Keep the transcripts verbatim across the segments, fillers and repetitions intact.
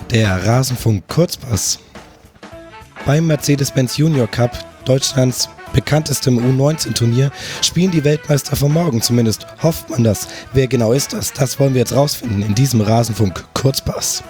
Der Rasenfunk Kurzpass. Beim Mercedes-Benz Junior Cup, Deutschlands bekanntestem U neunzehn Turnier, spielen die Weltmeister von morgen, zumindest hofft man das. Wer genau ist das? Das wollen wir jetzt rausfinden in diesem Rasenfunk Kurzpass.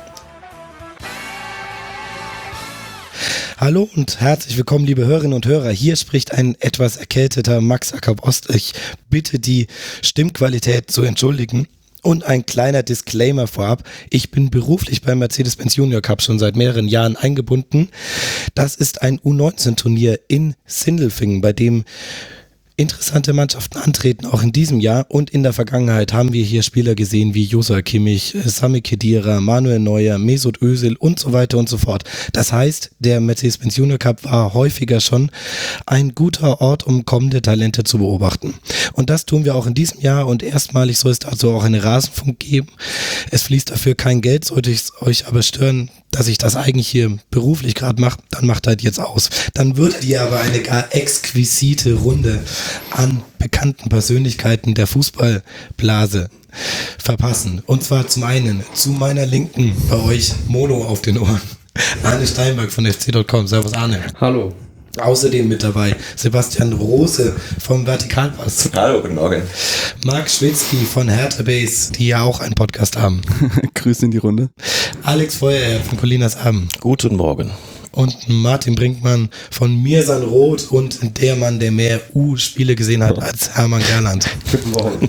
Hallo und herzlich willkommen, liebe Hörerinnen und Hörer. Hier spricht ein etwas erkälteter Max Acker-Ost. Ich bitte die Stimmqualität zu entschuldigen. Und ein kleiner Disclaimer vorab. Ich bin beruflich beim Mercedes-Benz Junior Cup schon seit mehreren Jahren eingebunden. Das ist ein U neunzehn Turnier in Sindelfingen, bei dem interessante Mannschaften antreten, auch in diesem Jahr. Und in der Vergangenheit haben wir hier Spieler gesehen wie Joshua Kimmich, Sami Khedira, Manuel Neuer, Mesut Özil und so weiter und so fort. Das heißt, der Mercedes-Benz Junior Cup war häufiger schon ein guter Ort, um kommende Talente zu beobachten. Und das tun wir auch in diesem Jahr und erstmalig soll es dazu auch eine Rasenfunk geben. Es fließt dafür kein Geld, sollte ich euch aber stören, dass ich das eigentlich hier beruflich gerade mache, dann macht halt jetzt aus. Dann würdet ihr aber eine gar exquisite Runde an bekannten Persönlichkeiten der Fußballblase verpassen. Und zwar zum einen zu meiner Linken bei euch Mono auf den Ohren. Arne Steinberg von F C Punkt com. Servus Arne. Hallo. Außerdem mit dabei Sebastian Rose vom Vertikalpass. Hallo, guten Morgen. Marc Schwitzky von Hertha Base, die ja auch einen Podcast haben. Grüße in die Runde. Alex Feuerherr von Colinas Abend. Guten Morgen. Und Martin Brinkmann von Mirsan Roth und der Mann, der mehr U-Spiele gesehen hat als Hermann Gerland. Guten Morgen.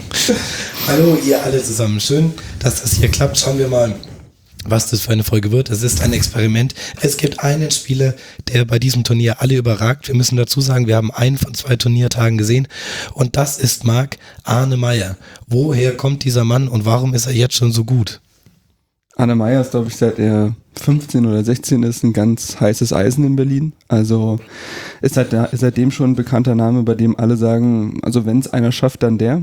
Hallo ihr alle zusammen. Schön, dass das hier klappt. Schauen wir mal, was das für eine Folge wird. Es ist ein Experiment. Es gibt einen Spieler, der bei diesem Turnier alle überragt. Wir müssen dazu sagen, wir haben einen von zwei Turniertagen gesehen und das ist Marc-Arne Meyer. Woher kommt dieser Mann und warum ist er jetzt schon so gut? Arne Meyer ist, glaube ich, seit er fünfzehn oder sechzehn ist, ein ganz heißes Eisen in Berlin. Also ist, seit, ist seitdem schon ein bekannter Name, bei dem alle sagen, also wenn es einer schafft, dann der.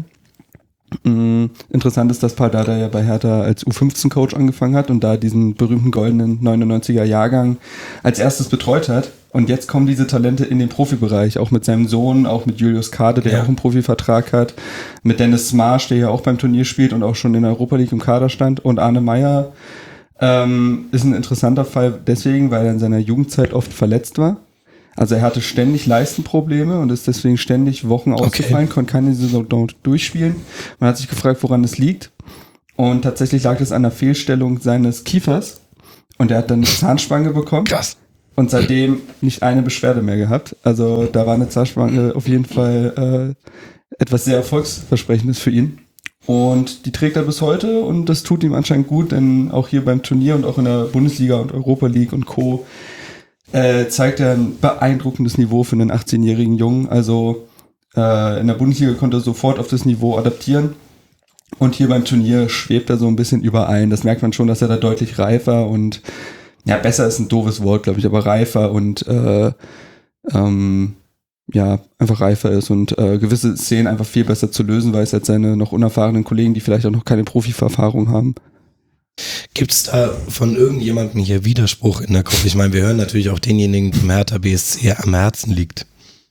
Mhm. Interessant ist, dass Pardada ja bei Hertha als U fünfzehn Coach angefangen hat und da diesen berühmten goldenen neunundneunziger Jahrgang als erstes betreut hat. Und jetzt kommen diese Talente in den Profibereich, auch mit seinem Sohn, auch mit Julius Kade, der ja auch einen Profivertrag hat, mit Dennis Smarsch, der ja auch beim Turnier spielt und auch schon in der Europa League im Kader stand. Und Arne Meyer ähm, ist ein interessanter Fall deswegen, weil er in seiner Jugendzeit oft verletzt war. Also er hatte ständig Leistenprobleme und ist deswegen ständig Wochen ausgefallen, okay. Konnte keine Saison durchspielen. Man hat sich gefragt, woran es liegt. Und tatsächlich lag es an der Fehlstellung seines Kiefers. Und er hat dann eine Zahnspange bekommen. Krass. Und seitdem nicht eine Beschwerde mehr gehabt. Also da war eine Zahnspange auf jeden Fall äh, etwas sehr Erfolgsversprechendes für ihn. Und die trägt er bis heute und das tut ihm anscheinend gut, denn auch hier beim Turnier und auch in der Bundesliga und Europa League und Co. Äh, zeigt er ein beeindruckendes Niveau für einen achtzehnjährigen Jungen. Also äh, in der Bundesliga konnte er sofort auf das Niveau adaptieren. Und hier beim Turnier schwebt er so ein bisschen überein. Das merkt man schon, dass er da deutlich reifer und, ja, besser ist ein doofes Wort, glaube ich, aber reifer und äh, ähm, ja, einfach reifer ist und äh, gewisse Szenen einfach viel besser zu lösen weiß als seine noch unerfahrenen Kollegen, die vielleicht auch noch keine Profi-Erfahrung haben. Gibt es da von irgendjemandem hier Widerspruch in der Gruppe? Ich meine, wir hören natürlich auch denjenigen, dem Hertha B S C am Herzen liegt.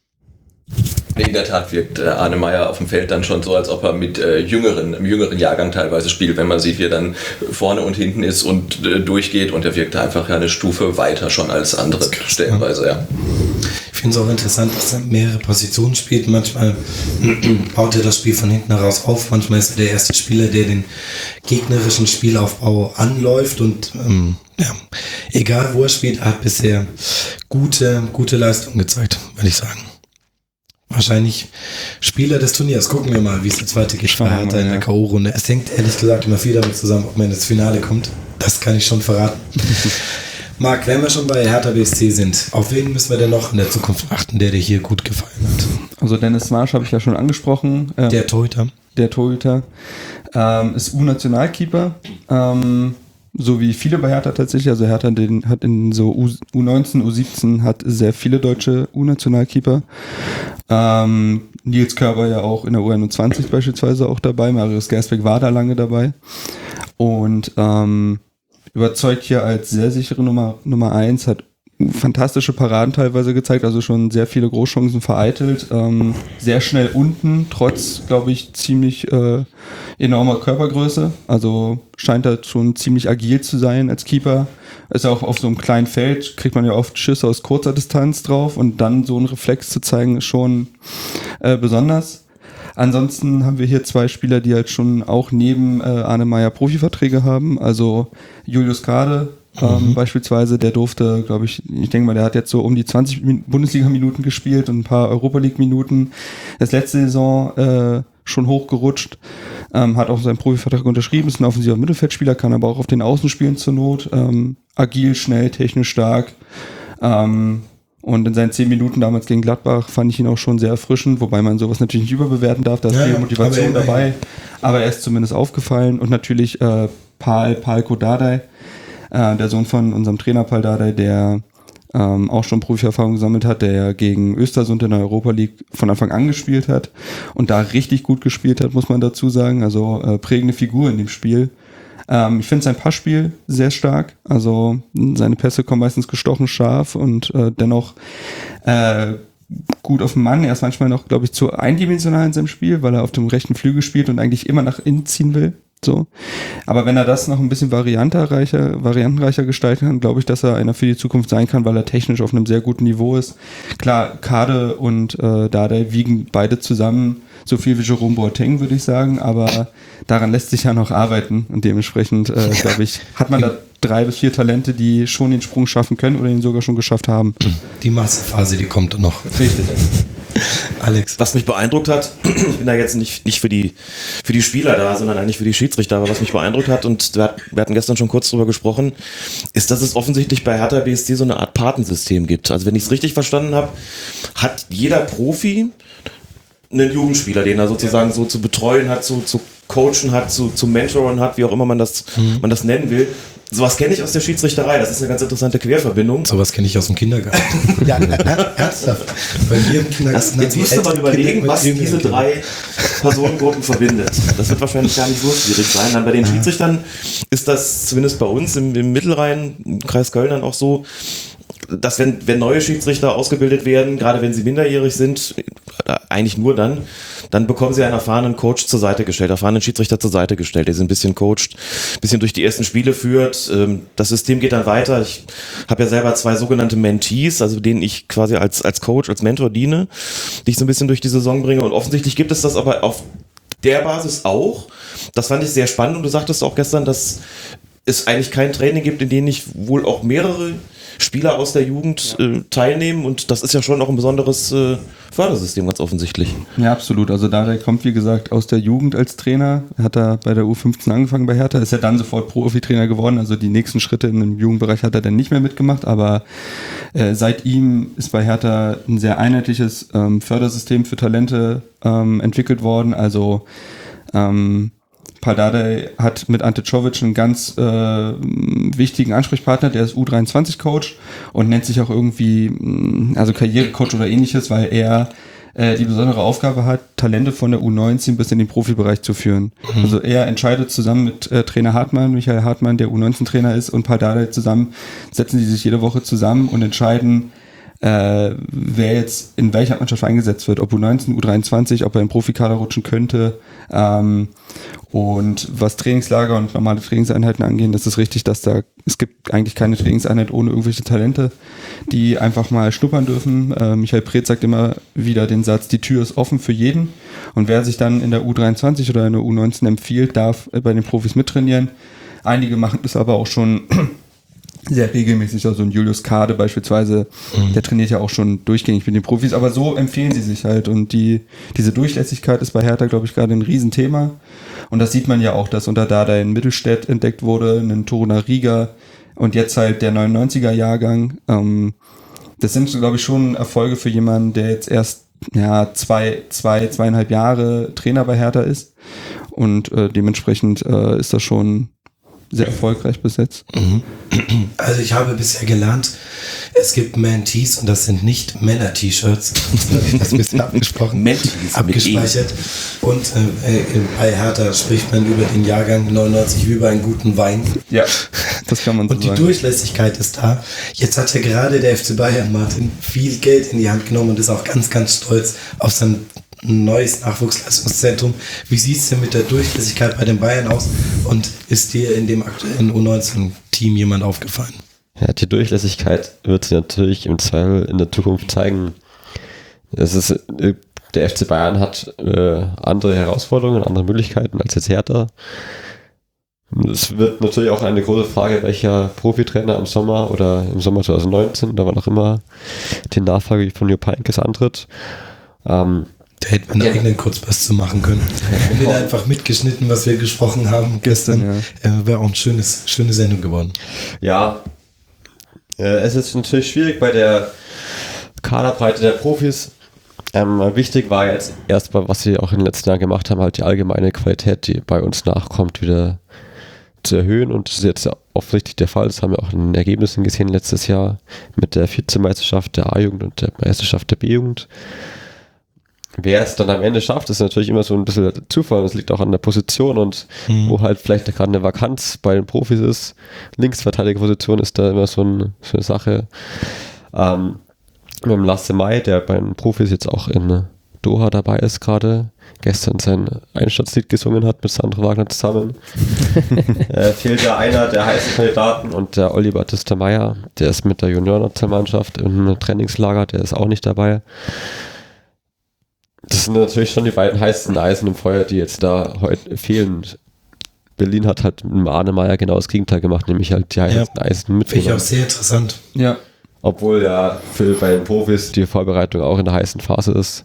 In der Tat wirkt äh, Arne Meyer auf dem Feld dann schon so, als ob er mit äh, jüngeren, im jüngeren Jahrgang teilweise spielt, wenn man sieht, wie er dann vorne und hinten ist und äh, durchgeht und er wirkt einfach eine Stufe weiter schon als andere stellenweise, ja. Ich finde es auch interessant, dass er mehrere Positionen spielt. Manchmal baut er das Spiel von hinten heraus auf, manchmal ist er der erste Spieler, der den gegnerischen Spielaufbau anläuft und ähm, ja, egal wo er spielt, er hat bisher gute, gute Leistung gezeigt, würde ich sagen. Wahrscheinlich Spieler des Turniers. Gucken wir mal, wie es der zweite geht bei Hertha in der K O-Runde. Es hängt ehrlich gesagt immer viel damit zusammen, ob man ins Finale kommt. Das kann ich schon verraten. Marc, wenn wir schon bei Hertha B S C sind, auf wen müssen wir denn noch in der Zukunft achten, der dir hier gut gefallen hat? Also Dennis Smarsch habe ich ja schon angesprochen. Ähm, der Torhüter. Der Torhüter ähm, ist U-Nationalkeeper. Ähm, So wie viele bei Hertha tatsächlich. Also Hertha den, hat in so U neunzehn, U siebzehn hat sehr viele deutsche U-Nationalkeeper. Ähm, Nils Körber ja auch in der U einundzwanzig beispielsweise auch dabei. Marius Gersbeck war da lange dabei. Und ähm, überzeugt hier als sehr sichere Nummer Nummer eins, hat fantastische Paraden teilweise gezeigt, also schon sehr viele Großchancen vereitelt, ähm, sehr schnell unten, trotz, glaube ich, ziemlich äh, enormer Körpergröße, also scheint er schon ziemlich agil zu sein als Keeper, ist ja auch auf so einem kleinen Feld, kriegt man ja oft Schüsse aus kurzer Distanz drauf und dann so einen Reflex zu zeigen, ist schon äh, besonders. Ansonsten haben wir hier zwei Spieler, die halt schon auch neben äh, Arne Meyer Profiverträge haben, also Julius Kade, Ähm, mhm. beispielsweise, der durfte, glaube ich, ich denke mal, der hat jetzt so um die zwanzig Bundesliga-Minuten gespielt und ein paar Europa-League-Minuten. Das letzte Saison äh, schon hochgerutscht, ähm, hat auch seinen Profivertrag unterschrieben, ist ein offensiver Mittelfeldspieler, kann aber auch auf den Außen spielen zur Not. Ähm, agil, schnell, technisch stark. Ähm, und in seinen zehn Minuten damals gegen Gladbach fand ich ihn auch schon sehr erfrischend, wobei man sowas natürlich nicht überbewerten darf, da ist ja, viel Motivation aber dabei. Aber er ist zumindest aufgefallen. Und natürlich äh, Pal, Palko Dardai, Äh, der Sohn von unserem Trainer Pal Dardai, der ähm, auch schon Profierfahrung gesammelt hat, der ja gegen Östersund in der Europa League von Anfang an gespielt hat und da richtig gut gespielt hat, muss man dazu sagen. Also äh, prägende Figur in dem Spiel. Ähm, ich finde sein Passspiel sehr stark. Also seine Pässe kommen meistens gestochen scharf und äh, dennoch äh, gut auf den Mann. Er ist manchmal noch, glaube ich, zu eindimensional in seinem Spiel, weil er auf dem rechten Flügel spielt und eigentlich immer nach innen ziehen will. So. Aber wenn er das noch ein bisschen variantenreicher, variantenreicher gestalten kann, glaube ich, dass er einer für die Zukunft sein kann, weil er technisch auf einem sehr guten Niveau ist. Klar, Kade und äh, Dardai wiegen beide zusammen so viel wie Jerome Boateng, würde ich sagen, aber daran lässt sich ja noch arbeiten und dementsprechend, äh, glaube ich, hat man da drei bis vier Talente, die schon den Sprung schaffen können oder ihn sogar schon geschafft haben. Die Massephase, die kommt noch. Richtig. Alex. Was mich beeindruckt hat, ich bin da jetzt nicht, nicht für die, für die Spieler da, sondern eigentlich für die Schiedsrichter, aber was mich beeindruckt hat, und wir hatten gestern schon kurz drüber gesprochen, ist, dass es offensichtlich bei Hertha B S C so eine Art Patensystem gibt. Also wenn ich es richtig verstanden habe, hat jeder Profi einen Jugendspieler, den er sozusagen so zu betreuen hat, zu, zu coachen hat, zu, zu mentoren hat, wie auch immer man das, mhm. man das nennen will. Sowas kenne ich aus der Schiedsrichterei. Das ist eine ganz interessante Querverbindung. Sowas kenne ich aus dem Kindergarten. Ja, ernsthaft. Bei mir im Kindergarten. Das, jetzt müsste man überlegen, was diese drei Personengruppen verbindet. Das wird wahrscheinlich gar nicht so schwierig sein. Dann bei den Schiedsrichtern ist das zumindest bei uns im, im Mittelrhein, im Kreis Köln dann auch so, dass wenn, wenn neue Schiedsrichter ausgebildet werden, gerade wenn sie minderjährig sind, eigentlich nur dann, dann bekommen sie einen erfahrenen Coach zur Seite gestellt, erfahrenen Schiedsrichter zur Seite gestellt, der sie ein bisschen coacht, ein bisschen durch die ersten Spiele führt. Das System geht dann weiter. Ich habe ja selber zwei sogenannte Mentees, also denen ich quasi als, als Coach, als Mentor diene, die ich so ein bisschen durch die Saison bringe. Und offensichtlich gibt es das aber auf der Basis auch. Das fand ich sehr spannend und du sagtest auch gestern, dass es eigentlich kein Training gibt, in dem nicht wohl auch mehrere Spieler aus der Jugend äh, teilnehmen, und das ist ja schon auch ein besonderes äh, Fördersystem, ganz offensichtlich. Ja, absolut. Also Dardai kommt, wie gesagt, aus der Jugend als Trainer, hat er bei der U fünfzehn angefangen bei Hertha, ist ja dann sofort Profitrainer geworden, also die nächsten Schritte in dem Jugendbereich hat er dann nicht mehr mitgemacht, aber äh, seit ihm ist bei Hertha ein sehr einheitliches ähm, Fördersystem für Talente ähm, entwickelt worden, also ähm, Pal Dardai hat mit Ante Czovic einen ganz äh, wichtigen Ansprechpartner, der ist U dreiundzwanzig-Coach und nennt sich auch irgendwie, also Karrierecoach oder ähnliches, weil er äh, die besondere Aufgabe hat, Talente von der U neunzehn bis in den Profibereich zu führen. Mhm. Also er entscheidet zusammen mit äh, Trainer Hartmann, Michael Hartmann, der U neunzehn-Trainer ist, und Pal Dardai zusammen, setzen die sich jede Woche zusammen und entscheiden, äh, wer jetzt in welcher Mannschaft eingesetzt wird, ob U neunzehn, U dreiundzwanzig, ob er im Profikader rutschen könnte. Ähm, und was Trainingslager und normale Trainingseinheiten angehen, das ist richtig, dass da, es gibt eigentlich keine Trainingseinheit ohne irgendwelche Talente, die einfach mal schnuppern dürfen. Äh, Michael Preetz sagt immer wieder den Satz, die Tür ist offen für jeden, und wer sich dann in der U dreiundzwanzig oder in der U neunzehn empfiehlt, darf bei den Profis mittrainieren. Einige machen das aber auch schon sehr regelmäßig, also ein Julius Kade beispielsweise, mhm. der trainiert ja auch schon durchgängig mit den Profis, aber so empfehlen sie sich halt, und die diese Durchlässigkeit ist bei Hertha, glaube ich, gerade ein Riesenthema, und das sieht man ja auch, dass unter Dardai in Mittelstädt entdeckt wurde, ein Toruna Riga und jetzt halt der neunundneunziger-Jahrgang. Ähm, das sind, glaube ich, schon Erfolge für jemanden, der jetzt erst ja zwei, zwei, zweieinhalb Jahre Trainer bei Hertha ist, und äh, dementsprechend äh, ist das schon sehr erfolgreich bis jetzt. Also ich habe bisher gelernt, es gibt Man-Tees und das sind nicht Männer-T-Shirts. Das ist ein bisschen abgesprochen. Man-Tees abgespeichert. Und äh, bei Hertha spricht man über den Jahrgang neunundneunzig wie über einen guten Wein. Ja. Das kann man so Und die sagen. Durchlässigkeit ist da. Jetzt hat ja gerade der F C Bayern, Martin, viel Geld in die Hand genommen und ist auch ganz, ganz stolz auf sein neues Nachwuchsleistungszentrum. Wie sieht es denn mit der Durchlässigkeit bei den Bayern aus? Und ist dir in dem aktuellen U neunzehn-Team jemand aufgefallen? Ja, die Durchlässigkeit wird sich natürlich im Zweifel in der Zukunft zeigen. Es ist, der F C Bayern hat äh, andere Herausforderungen, andere Möglichkeiten als jetzt Hertha. Es wird natürlich auch eine große Frage, welcher Profitrainer im Sommer oder im Sommer zwanzig neunzehn, da wann auch immer, die Nachfolge von Jupp Heynckes antritt. Ähm, Da hätten wir einen Ja. eigenen Kurzpass zu machen können. Wir hätten einfach mitgeschnitten, was wir gesprochen haben gestern. Ja. Äh, Wäre auch eine schönes, schöne Sendung geworden. Ja, äh, es ist natürlich schwierig bei der Kaderbreite der Profis. Ähm, wichtig war jetzt erstmal, was sie auch in den letzten Jahren gemacht haben, halt die allgemeine Qualität, die bei uns nachkommt, wieder zu erhöhen. Und das ist jetzt offensichtlich der Fall. Das haben wir auch in den Ergebnissen gesehen letztes Jahr mit der Vizemeisterschaft der A-Jugend und der Meisterschaft der B-Jugend. Wer es dann am Ende schafft, ist natürlich immer so ein bisschen Zufall. Das liegt auch an der Position und Mhm. wo halt vielleicht gerade eine Vakanz bei den Profis ist. Linksverteidigerposition ist da immer so, ein, so eine Sache. Ähm, mit dem Lasse Mai, der bei den Profis jetzt auch in Doha dabei ist gerade, gestern sein Einstandslied gesungen hat mit Sandro Wagner zusammen. äh, fehlt ja einer der heißen Kandidaten und der Olli Battista Meyer, der ist mit der Juniorennationalmannschaft im Trainingslager, der ist auch nicht dabei. Das sind natürlich schon die beiden heißen Eisen im Feuer, die jetzt da heute fehlen. Berlin hat halt mit Arne Meyer genau das Gegenteil gemacht, nämlich halt die heißen Ja. Eisen Finde ich auch mitgenommen. sehr interessant. Ja. Obwohl ja für bei den Profis die Vorbereitung auch in der heißen Phase ist.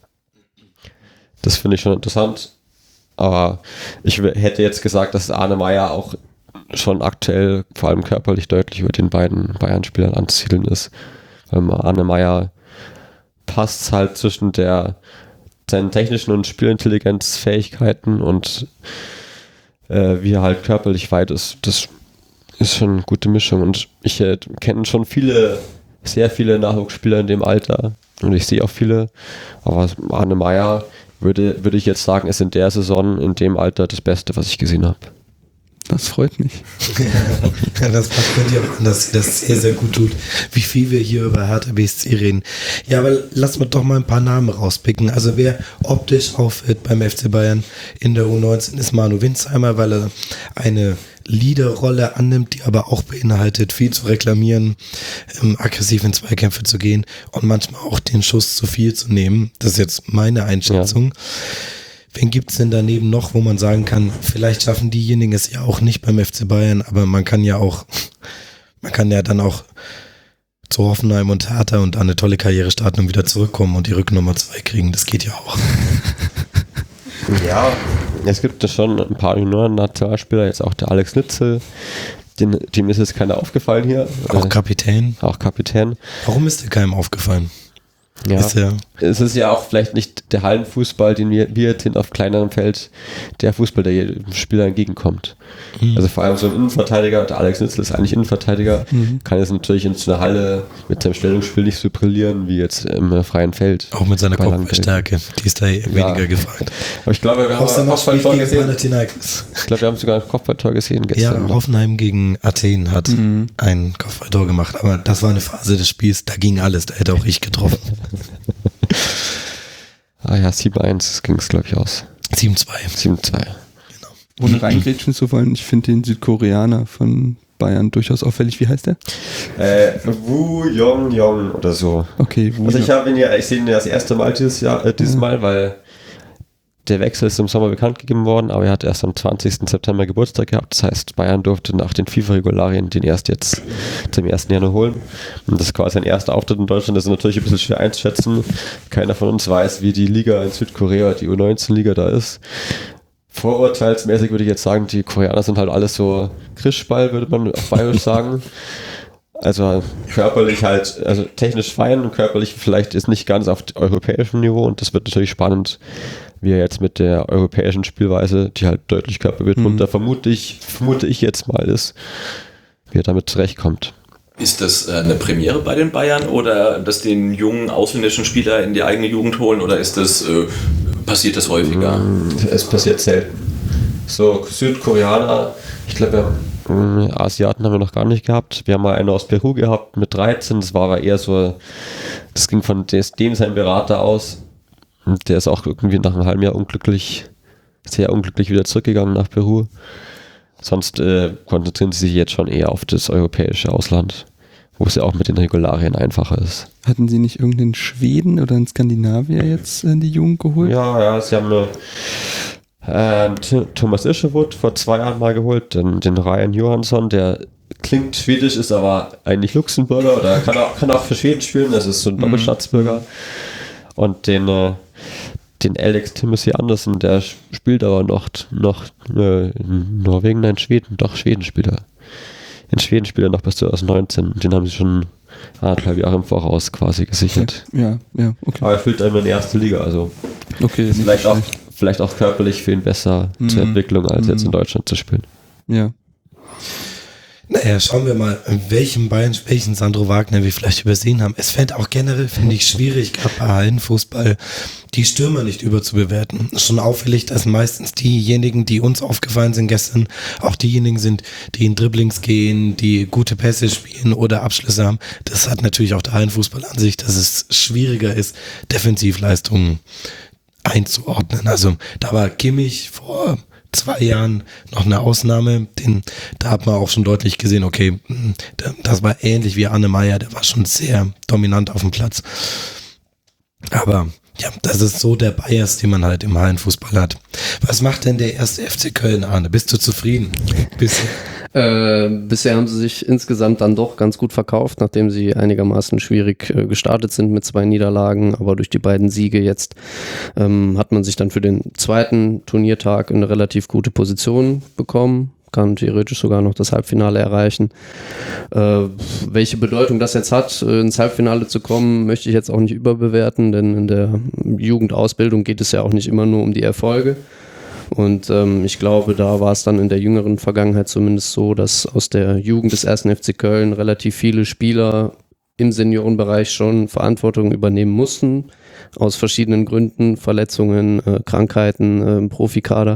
Das finde ich schon interessant. Aber ich w- hätte jetzt gesagt, dass Arne Meyer auch schon aktuell, vor allem körperlich, deutlich über den beiden Bayern-Spielern anzusiedeln ist. Weil Arne Meyer passt halt zwischen der seinen technischen und Spielintelligenzfähigkeiten und äh, wie er halt körperlich weit ist. Das ist schon eine gute Mischung. Und ich äh, kenne schon viele, sehr viele Nachwuchsspieler in dem Alter. Und ich sehe auch viele. Aber Arne Meyer würde, würde ich jetzt sagen, ist in der Saison in dem Alter das Beste, was ich gesehen habe. Das freut mich. Ja, das macht mir dir auch an, dass sie das sehr, sehr gut tut. Wie viel wir hier über Hertha B S C reden. Ja, aber lass mal doch mal ein paar Namen rauspicken. Also wer optisch auffällt beim F C Bayern in der U neunzehn ist Manu Winsheimer, weil er eine Leaderrolle annimmt, die aber auch beinhaltet, viel zu reklamieren, ähm, aggressiv in Zweikämpfe zu gehen und manchmal auch den Schuss zu viel zu nehmen. Das ist jetzt meine Einschätzung. Ja. Wen gibt es denn daneben noch, wo man sagen kann, vielleicht schaffen diejenigen es ja auch nicht beim F C Bayern, aber man kann ja auch, man kann ja dann auch zu Hoffenheim und Hertha und eine tolle Karriere starten und wieder zurückkommen und die Rücknummer zwei kriegen. Das geht ja auch. Ja, es gibt ja schon ein paar Junioren-Nationalspieler, jetzt auch der Alex Nitzel, den, dem ist jetzt keiner aufgefallen hier. Auch Kapitän. Auch Kapitän. Warum ist der keinem aufgefallen? Ja. Ist ja Es ist ja auch vielleicht nicht der Hallenfußball, den wir, wir jetzt sind auf kleinerem Feld, der Fußball, der jedem Spieler entgegenkommt. Mhm. Also vor allem so ein Innenverteidiger, der Alex Nitzel ist eigentlich Innenverteidiger, mhm. kann jetzt natürlich in so einer Halle mit seinem Stellungsspiel nicht so brillieren wie jetzt im freien Feld. Auch mit seiner Kopfballstärke, die ist da ja. weniger gefragt. Aber ich glaube, wir haben ein Kopfballtor gesehen. Ich glaube, wir haben sogar ein Kopfballtor gesehen gestern. Ja, Hoffenheim gegen Athen hat mhm. ein Kopfballtor gemacht, aber das war eine Phase des Spiels, da ging alles, da hätte auch ich getroffen. Ah ja, sieben eins ging es, glaube ich, aus. sieben zwei. sieben zwei. Genau. Ohne reingrätschen zu wollen, ich finde den Südkoreaner von Bayern durchaus auffällig. Wie heißt der? Äh, Woo Yong Yong oder so. Okay, Woo Also ich habe ihn ja, ich sehe ihn ja das erste Mal dieses Jahr, äh, dieses ja. Mal, weil der Wechsel ist im Sommer bekannt gegeben worden, aber er hat erst am zwanzigsten September Geburtstag gehabt. Das heißt, Bayern durfte nach den FIFA-Regularien den erst jetzt zum ersten Januar holen. Und das ist quasi sein erster Auftritt in Deutschland. Das ist natürlich ein bisschen schwer einzuschätzen. Keiner von uns weiß, wie die Liga in Südkorea, die U neunzehn Liga da ist. Vorurteilsmäßig würde ich jetzt sagen, die Koreaner sind halt alles so Krischball, würde man auf Bayerisch sagen. Also körperlich halt, also technisch fein und körperlich vielleicht ist nicht ganz auf europäischem Niveau und das wird natürlich spannend, wie er jetzt mit der europäischen Spielweise, die halt deutlich körperbetont, mhm. vermute ich, vermute ich jetzt mal ist, wie er damit zurechtkommt. Ist das eine Premiere bei den Bayern oder dass den jungen ausländischen Spieler in die eigene Jugend holen oder ist das, äh, passiert das häufiger? Es passiert selten. So Südkoreaner, ich glaube, Asiaten haben wir noch gar nicht gehabt. Wir haben mal einen aus Peru gehabt mit dreizehn. Das war aber eher so, das ging von dem sein Berater aus. Und der ist auch irgendwie nach einem halben Jahr unglücklich, sehr unglücklich wieder zurückgegangen nach Peru. Sonst äh, konzentrieren sie sich jetzt schon eher auf das europäische Ausland, wo es ja auch mit den Regularien einfacher ist. Hatten Sie nicht irgendeinen Schweden oder einen Skandinavier jetzt in die Jugend geholt? Ja, ja, sie haben eine Ähm, Thomas Isherwood vor zwei Jahren mal geholt, den, den Ryan Johansson, der klingt schwedisch, ist aber eigentlich Luxemburger oder kann auch, kann auch für Schweden spielen, das ist so ein Doppelstaatsbürger. Und den, äh, den Alex Timothy Anderson, der spielt aber noch, noch äh, in Norwegen, nein, Schweden, doch Schweden spielt er. In Schweden spielt er noch bis zwanzig neunzehn, den haben sie schon anderthalb Jahre im Voraus quasi gesichert. Ja, ja, okay. Aber er fühlt einem in die erste Liga, also okay, ist vielleicht auch vielleicht auch körperlich für ihn besser mhm. zur Entwicklung, als mhm. jetzt in Deutschland zu spielen. Ja. Naja, schauen wir mal, welchen Bayern, welchen Sandro Wagner wir vielleicht übersehen haben. Es fände auch generell, finde ich, schwierig, gerade bei Hallenfußball, die Stürmer nicht überzubewerten. Schon auffällig, dass meistens diejenigen, die uns aufgefallen sind gestern, auch diejenigen sind, die in Dribblings gehen, die gute Pässe spielen oder Abschlüsse haben. Das hat natürlich auch der Hallenfußball an sich, dass es schwieriger ist, Defensivleistungen einzuordnen. Also da war Kimmich vor zwei Jahren noch eine Ausnahme, den, da hat man auch schon deutlich gesehen, okay, das war ähnlich wie Arne Meyer, der war schon sehr dominant auf dem Platz. Aber ja, das ist so der Bias, den man halt im Hallenfußball hat. Was macht denn der erste F C Köln, Arne? Bist du zufrieden? Bisher? Äh, bisher haben sie sich insgesamt dann doch ganz gut verkauft, nachdem sie einigermaßen schwierig äh, gestartet sind mit zwei Niederlagen, aber durch die beiden Siege jetzt ähm, hat man sich dann für den zweiten Turniertag in eine relativ gute Position bekommen, kann theoretisch sogar noch das Halbfinale erreichen. Äh, welche Bedeutung das jetzt hat, äh, ins Halbfinale zu kommen, möchte ich jetzt auch nicht überbewerten, denn in der Jugendausbildung geht es ja auch nicht immer nur um die Erfolge. Und ähm, ich glaube, da war es dann in der jüngeren Vergangenheit zumindest so, dass aus der Jugend des ersten F C Köln relativ viele Spieler im Seniorenbereich schon Verantwortung übernehmen mussten, aus verschiedenen Gründen, Verletzungen, äh, Krankheiten äh, im Profikader.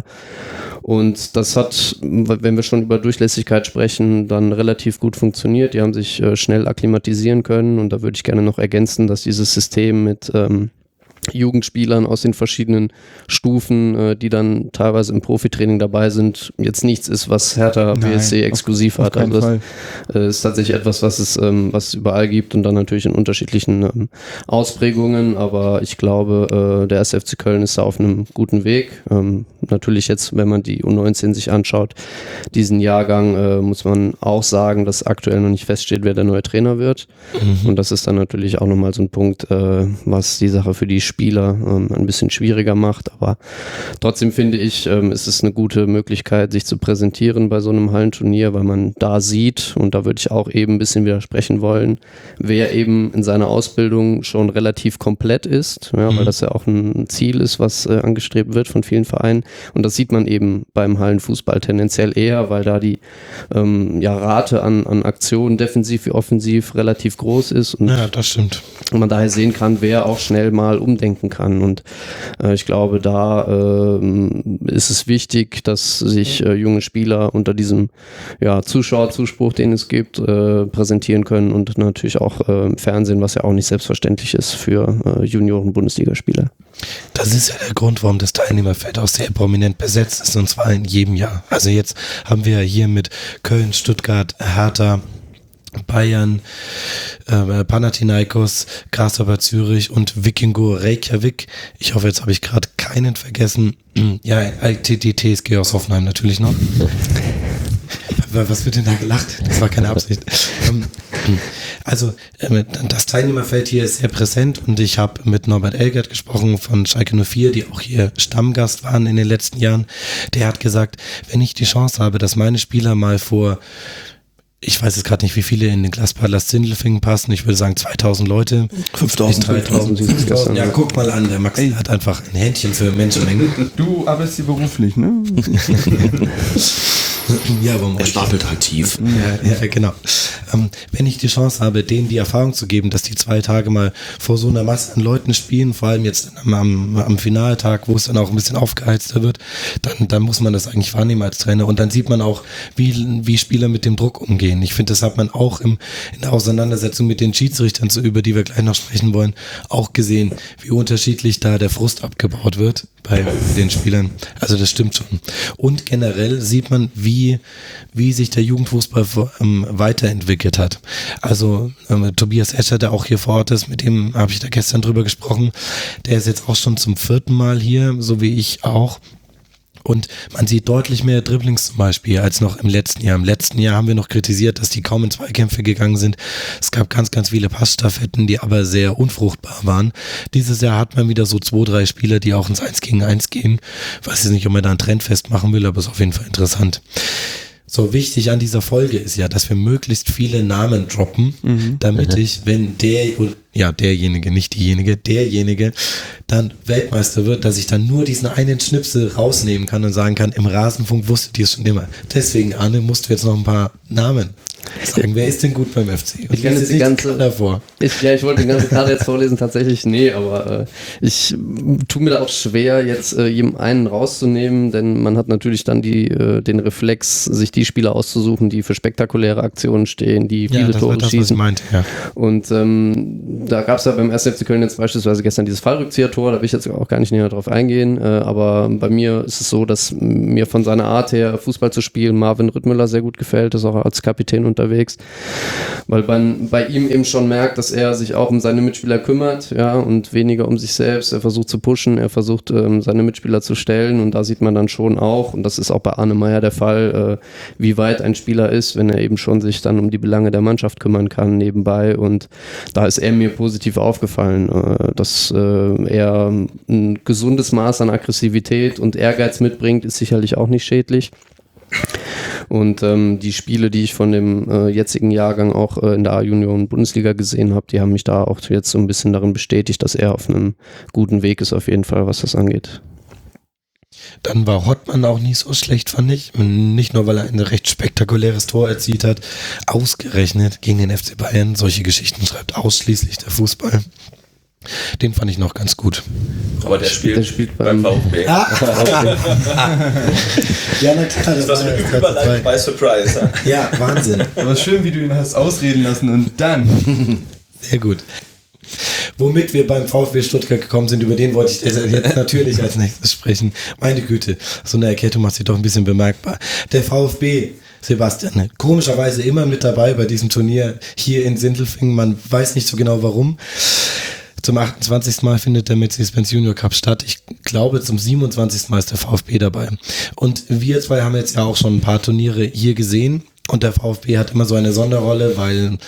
Und das hat, wenn wir schon über Durchlässigkeit sprechen, dann relativ gut funktioniert. Die haben sich äh, schnell akklimatisieren können und da würde ich gerne noch ergänzen, dass dieses System mit ähm, Jugendspielern aus den verschiedenen Stufen, äh, die dann teilweise im Profitraining dabei sind, jetzt nichts ist, was Hertha B S C exklusiv auf, hat. auf Also das Fall. äh, ist tatsächlich etwas, was es, ähm, was es überall gibt und dann natürlich in unterschiedlichen ähm, Ausprägungen. Aber ich glaube, äh, der erste F C Köln ist da auf einem guten Weg. Ähm, natürlich jetzt, wenn man die U neunzehn sich anschaut, diesen Jahrgang, äh, muss man auch sagen, dass aktuell noch nicht feststeht, wer der neue Trainer wird. Mhm. Und das ist dann natürlich auch nochmal so ein Punkt, äh, was die Sache für die Spieler ähm, ein bisschen schwieriger macht, aber trotzdem finde ich, ähm, ist es eine gute Möglichkeit, sich zu präsentieren bei so einem Hallenturnier, weil man da sieht, und da würde ich auch eben ein bisschen widersprechen wollen, wer eben in seiner Ausbildung schon relativ komplett ist, ja, mhm. weil das ja auch ein Ziel ist, was äh, angestrebt wird von vielen Vereinen, und das sieht man eben beim Hallenfußball tendenziell eher, weil da die ähm, ja, Rate an, an Aktionen, defensiv wie offensiv, relativ groß ist und ja, das stimmt. man daher sehen kann, wer auch schnell mal umdenken kann. Und äh, ich glaube, da äh, ist es wichtig, dass sich äh, junge Spieler unter diesem ja, Zuschauerzuspruch, den es gibt, äh, präsentieren können und natürlich auch äh, im Fernsehen, was ja auch nicht selbstverständlich ist für äh, Junioren-Bundesligaspieler. Das ist ja der Grund, warum das Teilnehmerfeld auch sehr prominent besetzt ist, und zwar in jedem Jahr. Also jetzt haben wir hier mit Köln, Stuttgart, Hertha, Bayern, äh, Panathinaikos, Grasshopper Zürich und Wikingo Reykjavik. Ich hoffe, jetzt habe ich gerade keinen vergessen. Ja, die T S G aus Hoffenheim natürlich noch. Was wird denn da gelacht? Das war keine Absicht. Also das Teilnehmerfeld hier ist sehr präsent, und ich habe mit Norbert Elgert gesprochen von Schalke null vier, die auch hier Stammgast waren in den letzten Jahren. Der hat gesagt, wenn ich die Chance habe, dass meine Spieler mal vor, ich weiß jetzt gerade nicht, wie viele in den Glaspalast Sindelfingen passen. Ich würde sagen zweitausend Leute. fünftausend. dreitausend. Ja, guck mal an, der Max Ey. hat einfach ein Händchen für Menschenmengen. Du arbeitest hier beruflich, ne? Ja, aber er stapelt halt tief. Ja, ja, genau. ähm, wenn ich die Chance habe, denen die Erfahrung zu geben, dass die zwei Tage mal vor so einer Masse an Leuten spielen, vor allem jetzt am, am, am Finaltag, wo es dann auch ein bisschen aufgeheizter wird, dann, dann muss man das eigentlich wahrnehmen als Trainer und dann sieht man auch, wie, wie Spieler mit dem Druck umgehen. Ich finde, das hat man auch im, in der Auseinandersetzung mit den Schiedsrichtern, so, über die wir gleich noch sprechen wollen, auch gesehen, wie unterschiedlich da der Frust abgebaut wird bei den Spielern. Also das stimmt schon. Und generell sieht man, wie, wie sich der Jugendfußball ähm, weiterentwickelt hat. Also ähm, Tobias Escher, der auch hier vor Ort ist, mit dem habe ich da gestern drüber gesprochen, der ist jetzt auch schon zum vierten Mal hier, so wie ich auch. Und man sieht deutlich mehr Dribblings zum Beispiel als noch im letzten Jahr. Im letzten Jahr haben wir noch kritisiert, dass die kaum in Zweikämpfe gegangen sind. Es gab ganz, ganz viele Passstaffetten, die aber sehr unfruchtbar waren. Dieses Jahr hat man wieder so zwei, drei Spieler, die auch ins Eins gegen Eins gehen. Ich weiß jetzt nicht, ob man da einen Trend festmachen will, aber ist auf jeden Fall interessant. So wichtig an dieser Folge ist ja, dass wir möglichst viele Namen droppen, mhm. damit mhm. ich, wenn der, ja, derjenige, nicht diejenige, derjenige dann Weltmeister wird, dass ich dann nur diesen einen Schnipsel rausnehmen kann und sagen kann, im Rasenfunk wusstet ihr es schon immer. Deswegen, Arne, musst du jetzt noch ein paar Namen sagen. Wer ist denn gut beim F C? Und ich kann jetzt die ganze davor. Ich, ja, ich wollte die ganze Karte jetzt vorlesen, tatsächlich nee, aber äh, ich tue mir da auch schwer, jetzt äh, jedem einen rauszunehmen, denn man hat natürlich dann die, äh, den Reflex, sich die Spieler auszusuchen, die für spektakuläre Aktionen stehen, die viele ja, das Tore das, schießen. Was ich meinte, ja. Und ähm, da gab es ja beim ersten F C Köln jetzt beispielsweise gestern dieses Fallrückzieher-Tor, da will ich jetzt auch gar nicht näher drauf eingehen, äh, aber bei mir ist es so, dass mir von seiner Art her, Fußball zu spielen, Marvin Rittmüller sehr gut gefällt, ist auch als Kapitän unterwegs, weil man bei ihm eben schon merkt, dass er sich auch um seine Mitspieler kümmert, ja, und weniger um sich selbst. Er versucht zu pushen, er versucht ähm, seine Mitspieler zu stellen und da sieht man dann schon auch, und das ist auch bei Arne Meyer der Fall, äh, wie weit ein Spieler ist, wenn er eben schon sich dann um die Belange der Mannschaft kümmern kann nebenbei, und da ist er mir positiv aufgefallen, äh, dass äh, er ein gesundes Maß an Aggressivität und Ehrgeiz mitbringt, ist sicherlich auch nicht schädlich. Und ähm, die Spiele, die ich von dem äh, jetzigen Jahrgang auch äh, in der A-Junioren-Bundesliga gesehen habe, die haben mich da auch jetzt so ein bisschen darin bestätigt, dass er auf einem guten Weg ist auf jeden Fall, was das angeht. Dann war Hottmann auch nicht so schlecht, fand ich. Nicht nur, weil er ein recht spektakuläres Tor erzielt hat, ausgerechnet gegen den F C Bayern. Solche Geschichten schreibt ausschließlich der Fußball. Den fand ich noch ganz gut. Aber der spielt, der spielt beim, beim VfB. Ah. Ja, na klar. Das war eine Überleitung bei Surprise. Ja, Wahnsinn. Aber schön, wie du ihn hast ausreden lassen und dann. Sehr gut. Womit wir beim VfB Stuttgart gekommen sind, über den wollte ich jetzt natürlich als nächstes sprechen. Meine Güte, so eine Erkältung macht sich doch ein bisschen bemerkbar. Der VfB, Sebastian, komischerweise immer mit dabei bei diesem Turnier hier in Sindelfingen. Man weiß nicht so genau warum. Zum achtundzwanzigsten Mal findet der Mercedes-Benz Junior Cup statt. Ich glaube, zum siebenundzwanzigsten Mal ist der VfB dabei. Und wir zwei haben jetzt ja auch schon ein paar Turniere hier gesehen. Und der VfB hat immer so eine Sonderrolle, weil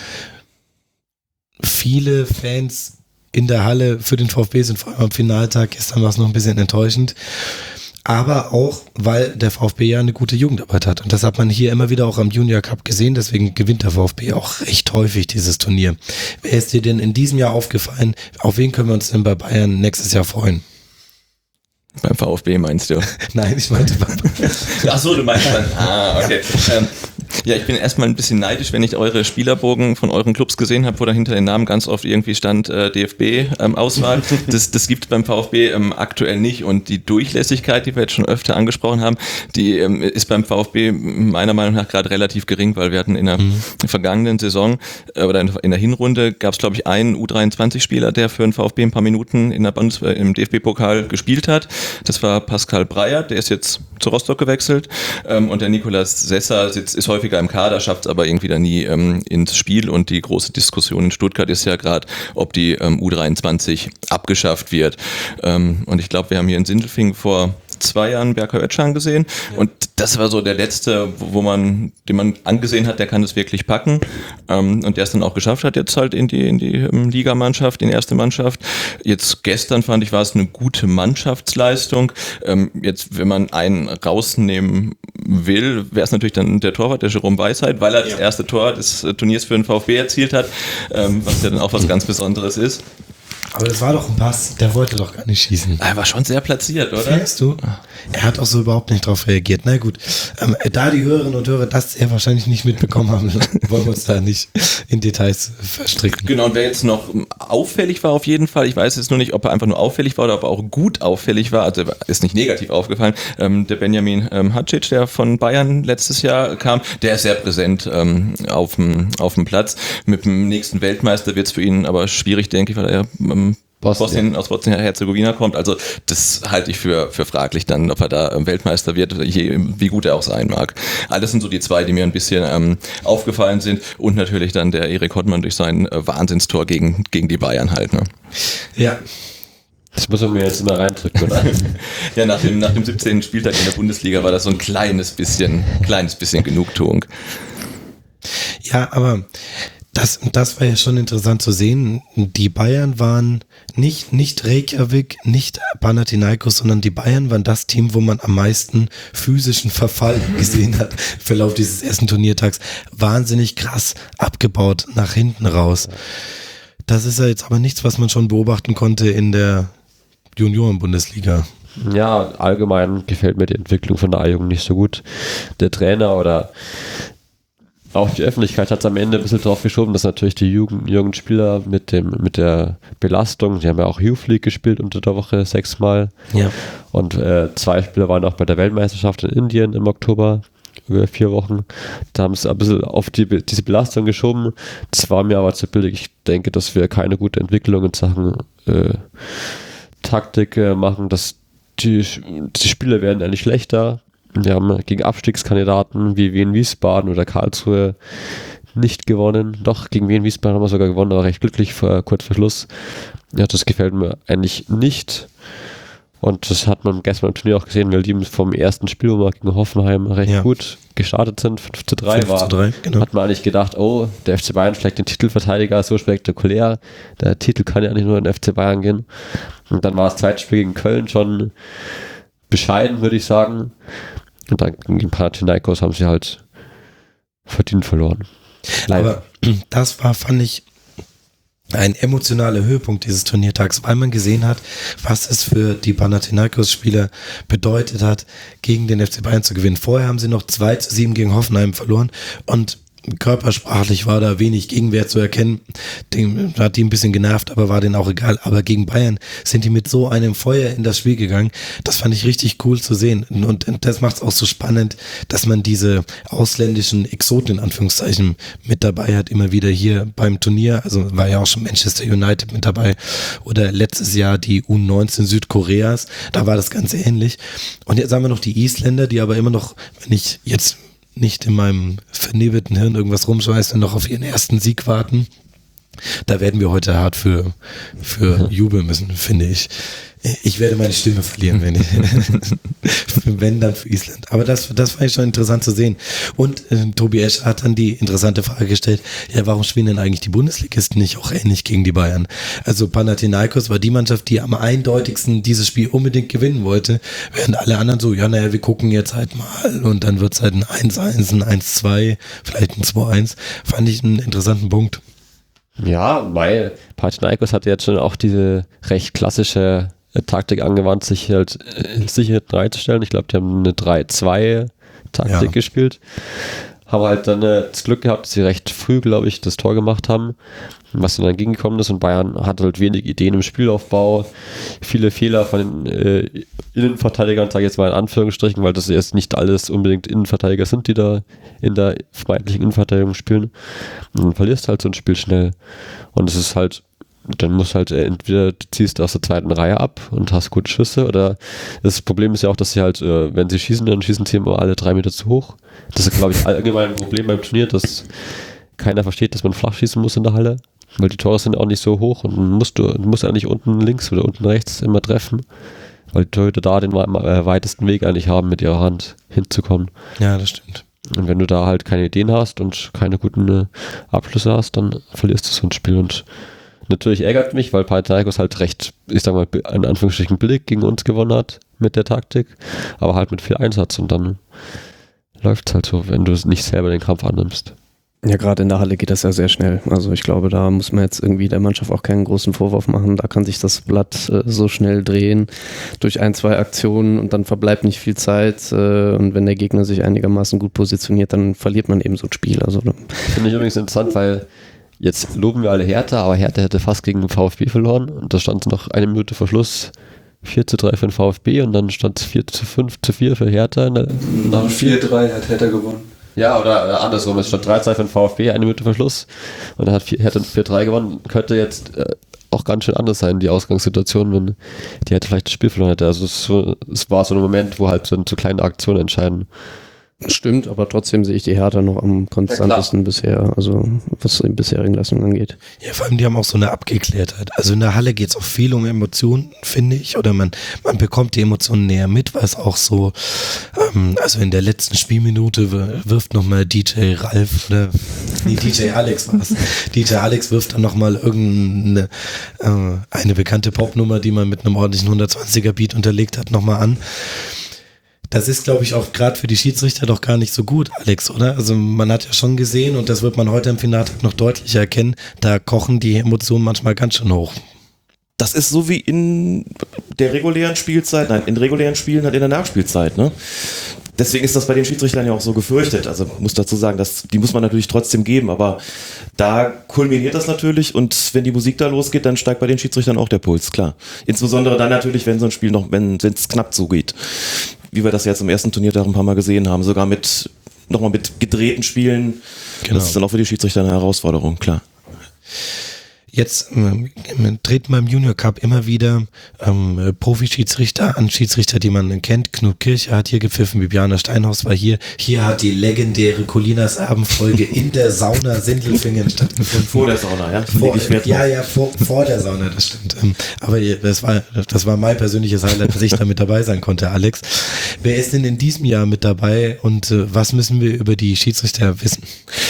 viele Fans in der Halle für den VfB sind, vor allem am Finaltag. Gestern war es noch ein bisschen enttäuschend. Aber auch, weil der VfB ja eine gute Jugendarbeit hat. Und das hat man hier immer wieder auch am Junior Cup gesehen. Deswegen gewinnt der VfB auch recht häufig dieses Turnier. Wer ist dir denn in diesem Jahr aufgefallen? Auf wen können wir uns denn bei Bayern nächstes Jahr freuen? Beim VfB meinst du? Nein, ich meinte beim Ach so, du meinst dann. Ah, okay. Ähm, ja, ich bin erstmal ein bisschen neidisch, wenn ich eure Spielerbogen von euren Clubs gesehen habe, wo da hinter den Namen ganz oft irgendwie stand äh, D F B-Auswahl. Ähm, das das gibt es beim VfB ähm, aktuell nicht, und die Durchlässigkeit, die wir jetzt schon öfter angesprochen haben, die ähm, ist beim VfB meiner Meinung nach gerade relativ gering, weil wir hatten in der mhm. vergangenen Saison äh, oder in der Hinrunde gab es, glaube ich, einen U dreiundzwanzig-Spieler, der für den VfB ein paar Minuten in der Bundes- äh, im D F B-Pokal gespielt hat. Das war Pascal Breyer, der ist jetzt zu Rostock gewechselt, ähm, und der Nicolas Sessa sitzt, ist häufiger im Kader, schafft es aber irgendwie da nie ähm, ins Spiel, und die große Diskussion in Stuttgart ist ja gerade, ob die ähm, U dreiundzwanzig abgeschafft wird. Ähm, und ich glaube, wir haben hier in Sindelfingen vor zwei Jahren Berkay Özcan gesehen, ja. Und das war so der letzte, wo man, den man angesehen hat, der kann das wirklich packen, ähm, und der es dann auch geschafft hat, jetzt halt in die, in die ähm, Ligamannschaft, in die erste Mannschaft. Jetzt gestern fand ich, war es eine gute Mannschaftsleistung. Ähm, jetzt, wenn man einen rausnehmen will, wäre es natürlich dann der Torwart, der Jerome Weisheit, weil er ja. das erste Tor des Turniers für den VfB erzielt hat, ähm, was ja dann auch was ganz Besonderes ist. Aber das war doch ein Pass, der wollte doch gar nicht schießen. Er war schon sehr platziert, oder? Findest du? Er hat auch so überhaupt nicht drauf reagiert. Na gut, ähm, da die Hörerinnen und Hörer das sehr wahrscheinlich nicht mitbekommen haben, wollen wir uns da nicht in Details verstricken. Genau, und wer jetzt noch auffällig war auf jeden Fall, ich weiß jetzt nur nicht, ob er einfach nur auffällig war oder ob er auch gut auffällig war, also er ist nicht negativ aufgefallen, ähm, der Benjamin ähm, Hacic, der von Bayern letztes Jahr kam, der ist sehr präsent ähm, auf dem auf dem Platz. Mit dem nächsten Weltmeister wird es für ihn aber schwierig, denke ich, weil er ähm, Bosnien, aus Bosnien-Herzegowina kommt. Also das halte ich für, für fraglich dann, ob er da Weltmeister wird, je, wie gut er auch sein mag. Alles sind so die zwei, die mir ein bisschen ähm, aufgefallen sind. Und natürlich dann der Erik Hottmann durch sein äh, Wahnsinnstor gegen, gegen die Bayern halt. Ne? Ja. Das muss man mir jetzt immer reindrücken, oder? Ja, nach dem, nach dem siebzehnten Spieltag in der Bundesliga war das so ein kleines bisschen, kleines bisschen Genugtuung. Ja, aber das, das war ja schon interessant zu sehen. Die Bayern waren nicht, nicht Reykjavik, nicht Panathinaikos, sondern die Bayern waren das Team, wo man am meisten physischen Verfall gesehen hat im Verlauf dieses ersten Turniertags. Wahnsinnig krass abgebaut nach hinten raus. Das ist ja jetzt aber nichts, was man schon beobachten konnte in der Junioren-Bundesliga. Ja, allgemein gefällt mir die Entwicklung von der A-Jugend nicht so gut. Der Trainer oder auch die Öffentlichkeit hat es am Ende ein bisschen drauf geschoben, dass natürlich die Jugend, jungen Spieler mit dem mit der Belastung, die haben ja auch Youth League gespielt unter der Woche sechsmal. Ja. Und äh, zwei Spieler waren auch bei der Weltmeisterschaft in Indien im Oktober, über vier Wochen. Da haben sie ein bisschen auf die, diese Belastung geschoben. Das war mir aber zu billig. Ich denke, dass wir keine gute Entwicklung in Sachen äh, Taktik äh, machen, dass die, die Spieler werden eigentlich schlechter. Wir haben gegen Abstiegskandidaten wie Wien Wiesbaden oder Karlsruhe nicht gewonnen. Doch, gegen Wien Wiesbaden haben wir sogar gewonnen, aber recht glücklich vor, kurz vor Schluss. Ja, das gefällt mir eigentlich nicht. Und das hat man gestern beim Turnier auch gesehen, weil die vom ersten Spiel, wo wir gegen Hoffenheim recht ja. gut gestartet sind, fünf zu drei war, genau. Hat man eigentlich gedacht, oh, der F C Bayern schlägt den Titelverteidiger so spektakulär. Der Titel kann ja nicht nur in den F C Bayern gehen. Und dann war das zweite Spiel gegen Köln schon bescheiden, würde ich sagen. Und dann gegen Panathinaikos haben sie halt verdient verloren. Leider. Aber das war, fand ich, ein emotionaler Höhepunkt dieses Turniertags, weil man gesehen hat, was es für die Panathinaikos-Spieler bedeutet hat, gegen den F C Bayern zu gewinnen. Vorher haben sie noch zwei zu sieben gegen Hoffenheim verloren und körpersprachlich war da wenig Gegenwehr zu erkennen. Den hat die ein bisschen genervt, aber war denen auch egal. Aber gegen Bayern sind die mit so einem Feuer in das Spiel gegangen. Das fand ich richtig cool zu sehen. Und das macht es auch so spannend, dass man diese ausländischen Exoten in Anführungszeichen mit dabei hat, immer wieder hier beim Turnier. Also war ja auch schon Manchester United mit dabei oder letztes Jahr die U neunzehn Südkoreas. Da war das ganz ähnlich. Und jetzt haben wir noch die Isländer, die aber immer noch, wenn ich jetzt nicht in meinem vernebelten Hirn irgendwas rumschmeißen, noch auf ihren ersten Sieg warten. Da werden wir heute hart für, für jubeln müssen, finde ich. Ich werde meine Stimme verlieren, wenn ich, wenn dann für Island. Aber das, das fand ich schon interessant zu sehen. Und äh, Tobi Escher hat dann die interessante Frage gestellt, ja, warum spielen denn eigentlich die Bundesligisten nicht auch ähnlich gegen die Bayern? Also Panathinaikos war die Mannschaft, die am eindeutigsten dieses Spiel unbedingt gewinnen wollte, während alle anderen so, ja, naja, wir gucken jetzt halt mal und dann wird es halt ein eins eins, ein eins zwei, vielleicht ein zwei eins. Fand ich einen interessanten Punkt. Ja, weil Panathinaikos hatte jetzt schon auch diese recht klassische Taktik angewandt, sich halt äh, sicher hinten reinzustellen. Ich glaube, die haben eine drei zwei Taktik ja. gespielt. Haben halt dann äh, das Glück gehabt, dass sie recht früh, glaube ich, das Tor gemacht haben, was dann entgegengekommen ist. Und Bayern hat halt wenig Ideen im Spielaufbau, viele Fehler von den äh, Innenverteidigern, sage ich jetzt mal in Anführungsstrichen, weil das jetzt nicht alles unbedingt Innenverteidiger sind, die da in der vermeintlichen Innenverteidigung spielen. Und dann verlierst halt so ein Spiel schnell. Und es ist halt dann musst halt äh, entweder du ziehst aus der zweiten Reihe ab und hast gute Schüsse, oder das Problem ist ja auch, dass sie halt, äh, wenn sie schießen, dann schießen sie immer alle drei Meter zu hoch. Das ist, glaube ich, allgemein ein Problem beim Turnier, dass keiner versteht, dass man flach schießen muss in der Halle, weil die Tore sind auch nicht so hoch und musst du, du musst eigentlich unten links oder unten rechts immer treffen, weil die Torhüter da den weitesten Weg eigentlich haben, mit ihrer Hand hinzukommen. Ja, das stimmt. Und wenn du da halt keine Ideen hast und keine guten äh, Abschlüsse hast, dann verlierst du so ein Spiel. Und natürlich ärgert mich, weil Panathinaikos halt recht, ich sag mal, in Anführungsstrichen billig gegen uns gewonnen hat mit der Taktik, aber halt mit viel Einsatz, und dann läuft es halt so, wenn du nicht selber den Kampf annimmst. Ja, gerade in der Halle geht das ja sehr schnell. Also ich glaube, da muss man jetzt irgendwie der Mannschaft auch keinen großen Vorwurf machen. Da kann sich das Blatt äh, so schnell drehen durch ein, zwei Aktionen und dann verbleibt nicht viel Zeit. Äh, und wenn der Gegner sich einigermaßen gut positioniert, dann verliert man eben so ein Spiel. Also finde ich übrigens interessant, weil jetzt loben wir alle Hertha, aber Hertha hätte fast gegen den VfB verloren und da stand noch eine Minute vor Schluss vier zu drei für den VfB und dann stand es vier zu fünf zu vier für Hertha. Nach vier drei hat Hertha gewonnen. Ja, oder andersrum, es stand drei zwei für den VfB, eine Minute Verschluss und dann hat Hertha vier drei gewonnen. Könnte jetzt äh, auch ganz schön anders sein, die Ausgangssituation, wenn die Hertha vielleicht das Spiel verloren hätte. Also es, so, es war so ein Moment, wo halt so, so kleine Aktionen entscheiden. Stimmt, aber trotzdem sehe ich die Hertha noch am konstantesten ja, bisher, also was die bisherigen Leistungen angeht. Ja, vor allem die haben auch so eine Abgeklärtheit. Also in der Halle geht es auch viel um Emotionen, finde ich, oder man, man bekommt die Emotionen näher mit, weil es auch so, ähm, also in der letzten Spielminute wirft nochmal D J Ralf, oder, nee, D J Alex war es. D J Alex wirft dann nochmal irgendeine äh, eine bekannte Popnummer, die man mit einem ordentlichen hundertzwanziger Beat unterlegt hat, nochmal an. Das ist, glaube ich, auch gerade für die Schiedsrichter doch gar nicht so gut, Alex, oder? Also man hat ja schon gesehen, und das wird man heute im Finaltag noch deutlicher erkennen, da kochen die Emotionen manchmal ganz schön hoch. Das ist so wie in der regulären Spielzeit, nein, in regulären Spielen halt in der Nachspielzeit, ne? Deswegen ist das bei den Schiedsrichtern ja auch so gefürchtet. Also muss dazu sagen, dass, die muss man natürlich trotzdem geben, aber da kulminiert das natürlich und wenn die Musik da losgeht, dann steigt bei den Schiedsrichtern auch der Puls, klar. Insbesondere dann natürlich, wenn so ein Spiel noch, wenn es knapp zugeht. Wie wir das jetzt im ersten Turniertag ein paar Mal gesehen haben, sogar mit nochmal mit gedrehten Spielen. Genau. Das ist dann auch für die Schiedsrichter eine Herausforderung, klar. Jetzt ähm, treten beim Junior Cup immer wieder ähm, Profi-Schiedsrichter an, Schiedsrichter, die man kennt. Knut Kircher hat hier gepfiffen, Bibiana Steinhaus war hier. Hier hat die legendäre Colinas Abendfolge in der Sauna Sindelfingen stattgefunden. Vor der Sauna, ja? Vor, ja, ja, vor, vor der Sauna, das stimmt. Ähm, aber das war, das war mein persönliches Highlight, dass ich da mit dabei sein konnte, Alex. Wer ist denn in diesem Jahr mit dabei und äh, was müssen wir über die Schiedsrichter wissen?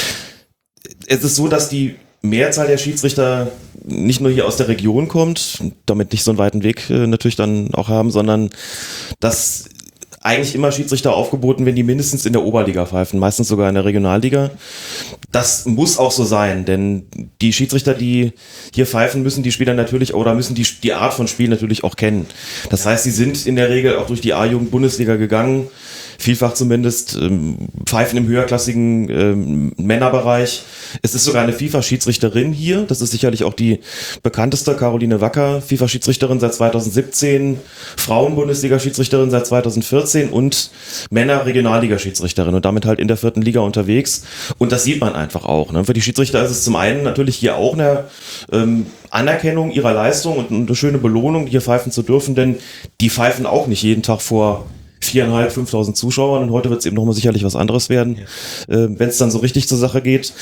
Es ist so, dass die Mehrzahl der Schiedsrichter nicht nur hier aus der Region kommt, damit nicht so einen weiten Weg äh, natürlich dann auch haben, sondern dass eigentlich immer Schiedsrichter aufgeboten werden, die mindestens in der Oberliga pfeifen, meistens sogar in der Regionalliga. Das muss auch so sein, denn die Schiedsrichter, die hier pfeifen, müssen die Spieler natürlich oder müssen die, die Art von Spiel natürlich auch kennen. Das heißt, sie sind in der Regel auch durch die A-Jugend-Bundesliga gegangen, vielfach zumindest, ähm, pfeifen im höherklassigen ähm, Männerbereich. Es ist sogar eine FIFA-Schiedsrichterin hier, das ist sicherlich auch die bekannteste, Caroline Wacker, FIFA-Schiedsrichterin seit zweitausendsiebzehn, Frauen-Bundesliga-Schiedsrichterin seit zweitausendvierzehn und Männer-Regionalliga-Schiedsrichterin und damit halt in der vierten Liga unterwegs. Und das sieht man einfach auch. Ne? Für die Schiedsrichter ist es zum einen natürlich hier auch eine ähm, Anerkennung ihrer Leistung und eine schöne Belohnung, hier pfeifen zu dürfen, denn die pfeifen auch nicht jeden Tag vor viereinhalb, fünftausend Zuschauern und heute wird es eben nochmal sicherlich was anderes werden, ja. äh, wenn es dann so richtig zur Sache geht.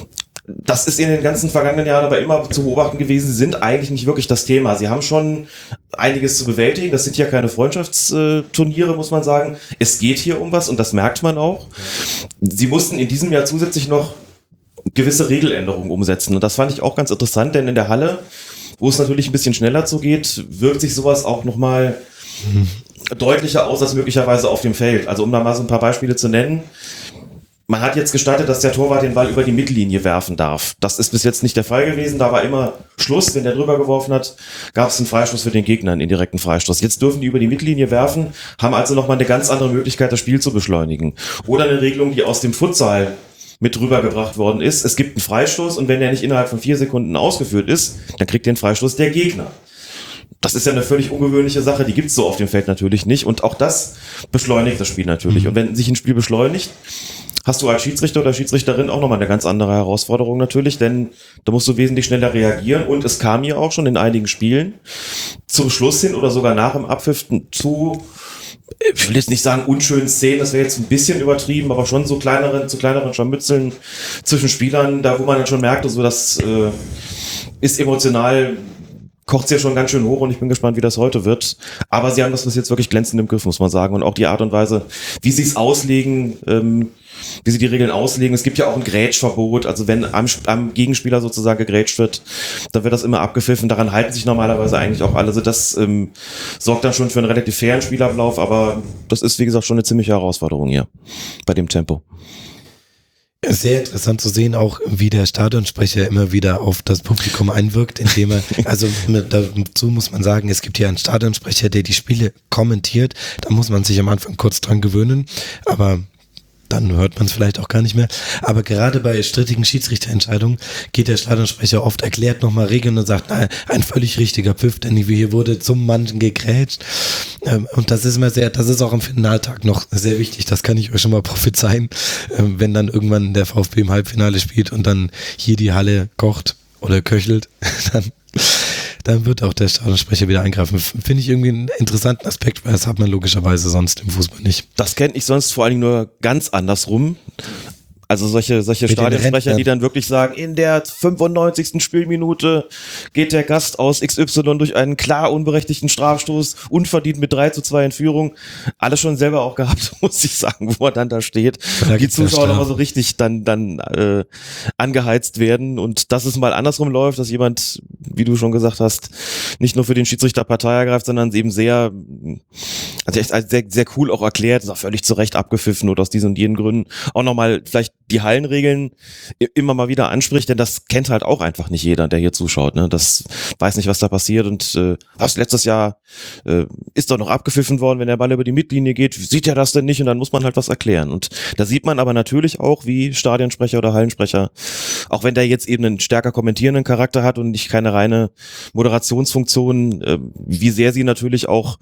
Das ist in den ganzen vergangenen Jahren aber immer zu beobachten gewesen, sie sind eigentlich nicht wirklich das Thema. Sie haben schon einiges zu bewältigen, das sind ja keine Freundschaftsturniere, muss man sagen. Es geht hier um was und das merkt man auch. Sie mussten in diesem Jahr zusätzlich noch gewisse Regeländerungen umsetzen und das fand ich auch ganz interessant, denn in der Halle, wo es natürlich ein bisschen schneller zugeht, wirkt sich sowas auch nochmal mhm. deutlicher aus als möglicherweise auf dem Feld. Also um da mal so ein paar Beispiele zu nennen. Man hat jetzt gestattet, dass der Torwart den Ball über die Mittellinie werfen darf. Das ist bis jetzt nicht der Fall gewesen. Da war immer Schluss. Wenn der drüber geworfen hat, gab es einen Freistoß für den Gegner, einen indirekten Freistoß. Jetzt dürfen die über die Mittellinie werfen, haben also nochmal eine ganz andere Möglichkeit, das Spiel zu beschleunigen. Oder eine Regelung, die aus dem Futsal mit rübergebracht worden ist. Es gibt einen Freistoß und wenn der nicht innerhalb von vier Sekunden ausgeführt ist, dann kriegt den Freistoß der Gegner. Das ist ja eine völlig ungewöhnliche Sache, die gibt's so auf dem Feld natürlich nicht und auch das beschleunigt das Spiel natürlich. Mhm. Und wenn sich ein Spiel beschleunigt, hast du als Schiedsrichter oder Schiedsrichterin auch nochmal eine ganz andere Herausforderung natürlich, denn da musst du wesentlich schneller reagieren und es kam ja auch schon in einigen Spielen zum Schluss hin oder sogar nach dem Abpfiff zu, ich will jetzt nicht sagen unschönen Szenen, das wäre jetzt ein bisschen übertrieben, aber schon so kleineren, zu kleineren Scharmützeln zwischen Spielern, da wo man dann schon merkt, also das äh, ist emotional, kocht es ja schon ganz schön hoch und ich bin gespannt, wie das heute wird. Aber sie haben das bis jetzt wirklich glänzend im Griff, muss man sagen. Und auch die Art und Weise, wie sie es auslegen, ähm, wie sie die Regeln auslegen. Es gibt ja auch ein Grätschverbot. Also wenn am, am Gegenspieler sozusagen gegrätscht wird, dann wird das immer abgepfiffen. Daran halten sich normalerweise eigentlich auch alle. Also das ähm, sorgt dann schon für einen relativ fairen Spielablauf. Aber das ist, wie gesagt, schon eine ziemliche Herausforderung hier bei dem Tempo. Sehr interessant zu sehen, auch wie der Stadionsprecher immer wieder auf das Publikum einwirkt, indem er, also dazu muss man sagen, es gibt ja einen Stadionsprecher, der die Spiele kommentiert, da muss man sich am Anfang kurz dran gewöhnen, aber dann hört man es vielleicht auch gar nicht mehr. Aber gerade bei strittigen Schiedsrichterentscheidungen geht der Stadionsprecher oft, erklärt nochmal Regeln und sagt, nein, ein völlig richtiger Pfiff, denn hier wurde zum Mann gegrätscht. Und das ist immer sehr, das ist auch am Finaltag noch sehr wichtig, das kann ich euch schon mal prophezeien, wenn dann irgendwann der VfB im Halbfinale spielt und dann hier die Halle kocht oder köchelt, dann dann wird auch der Stadionsprecher wieder eingreifen. Finde ich irgendwie einen interessanten Aspekt, weil das hat man logischerweise sonst im Fußball nicht. Das kenne ich sonst vor allen Dingen nur ganz andersrum. Also solche, solche Mit den Stadionsprecher, Rentnern. die dann wirklich sagen, in der fünfundneunzigsten Spielminute geht der Gast aus X Y durch einen klar unberechtigten Strafstoß, unverdient mit drei zu zwei in Führung. Alles schon selber auch gehabt, muss ich sagen, wo er dann da steht. Da Die gibt's ja Zuschauer Strafen. nochmal so richtig dann, dann äh, angeheizt werden und dass es mal andersrum läuft, dass jemand, wie du schon gesagt hast, nicht nur für den Schiedsrichter Partei ergreift, sondern eben sehr, also echt sehr, sehr cool auch erklärt, ist auch völlig zu Recht abgepfiffen oder aus diesen und jenen Gründen auch nochmal vielleicht die Hallenregeln immer mal wieder anspricht, denn das kennt halt auch einfach nicht jeder, der hier zuschaut. Ne? Das weiß nicht, was da passiert und äh, was letztes Jahr äh, ist doch noch abgepfiffen worden, wenn der Ball über die Mittellinie geht, sieht er das denn nicht und dann muss man halt was erklären. Und da sieht man aber natürlich auch, wie Stadionsprecher oder Hallensprecher, auch wenn der jetzt eben einen stärker kommentierenden Charakter hat und nicht keine reine Moderationsfunktion, äh, wie sehr sie natürlich auch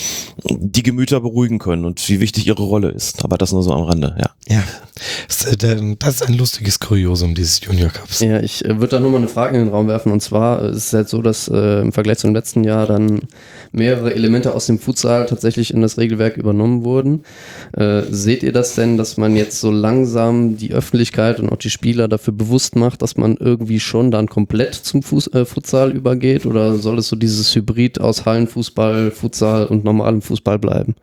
die Gemüter beruhigen können und wie wichtig ihre Rolle ist. Aber das nur so am Rande, ja. Ja, das, äh, das ist ein lustiges Kuriosum dieses Junior Cups. Ja, ich äh, würde da nur mal eine Frage in den Raum werfen und zwar äh, ist es halt so, dass äh, im Vergleich zum letzten Jahr dann mehrere Elemente aus dem Futsal tatsächlich in das Regelwerk übernommen wurden. Äh, seht ihr das denn, dass man jetzt so langsam die Öffentlichkeit und auch die Spieler dafür bewusst macht, dass man irgendwie schon dann komplett zum Fuß, äh, Futsal übergeht oder soll es so dieses Hybrid aus Hallenfußball, Futsal und normalem Fußball bleiben?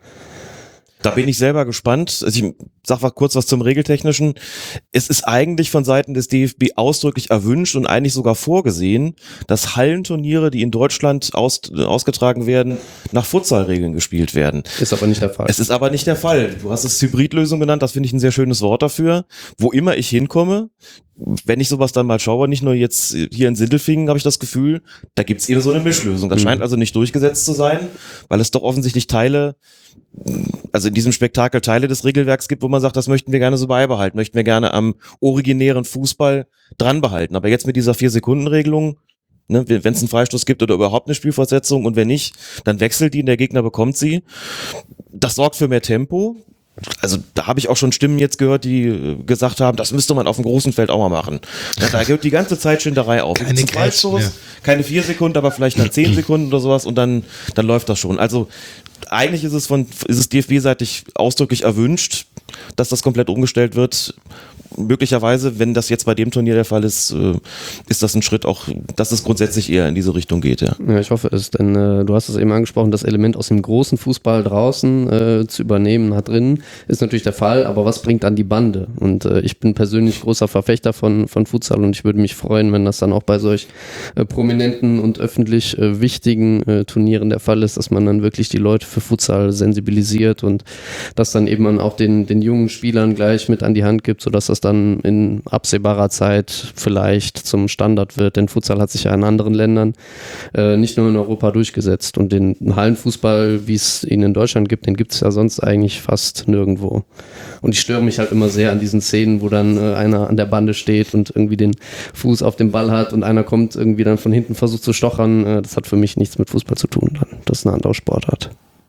Da bin ich selber gespannt. Also ich sag mal kurz was zum Regeltechnischen. Es ist eigentlich von Seiten des D F B ausdrücklich erwünscht und eigentlich sogar vorgesehen, dass Hallenturniere, die in Deutschland aus, ausgetragen werden, nach Futsalregeln gespielt werden. Ist aber nicht der Fall. Es ist aber nicht der Fall. Du hast es Hybridlösung genannt, das finde ich ein sehr schönes Wort dafür. Wo immer ich hinkomme, wenn ich sowas dann mal schaue, nicht nur jetzt hier in Sindelfingen, habe ich das Gefühl, da gibt's eher so eine Mischlösung. Das Mhm. scheint also nicht durchgesetzt zu sein, weil es doch offensichtlich Teile, also in diesem Spektakel Teile des Regelwerks gibt, wo man sagt, das möchten wir gerne so beibehalten, möchten wir gerne am originären Fußball dran behalten. Aber jetzt mit dieser Vier-Sekunden-Regelung, ne, wenn es einen Freistoß gibt oder überhaupt eine Spielfortsetzung und wenn nicht, dann wechselt die und der Gegner bekommt sie. Das sorgt für mehr Tempo. Also da habe ich auch schon Stimmen jetzt gehört, die äh, gesagt haben, das müsste man auf dem großen Feld auch mal machen. Ja, da hört die ganze Zeit Schinderei auf. Keine Zum Grätschen Freistoß, mehr. keine vier Sekunden, aber vielleicht dann zehn Sekunden oder sowas und dann, dann läuft das schon. Also eigentlich ist es von ist es D F B-seitig ausdrücklich erwünscht, dass das komplett umgestellt wird. Möglicherweise, wenn das jetzt bei dem Turnier der Fall ist, äh, ist das ein Schritt auch, dass es grundsätzlich eher in diese Richtung geht, ja. Ja, ich hoffe es, denn äh, du hast es eben angesprochen, das Element aus dem großen Fußball draußen äh, zu übernehmen, hat drin, ist natürlich der Fall, aber was bringt dann die Bande? Und äh, ich bin persönlich großer Verfechter von, von Futsal und ich würde mich freuen, wenn das dann auch bei solch äh, prominenten und öffentlich äh, wichtigen äh, Turnieren der Fall ist, dass man dann wirklich die Leute für Futsal sensibilisiert und das dann eben man auch den, den jungen Spielern gleich mit an die Hand gibt, sodass das dann in absehbarer Zeit vielleicht zum Standard wird, denn Futsal hat sich ja in anderen Ländern äh, nicht nur in Europa durchgesetzt und den Hallenfußball, wie es ihn in Deutschland gibt, den gibt es ja sonst eigentlich fast nirgendwo. Und ich störe mich halt immer sehr an diesen Szenen, wo dann äh, einer an der Bande steht und irgendwie den Fuß auf dem Ball hat und einer kommt irgendwie dann von hinten versucht zu stochern. Äh, das hat für mich nichts mit Fußball zu tun dann. Das ist eine andere Sportart.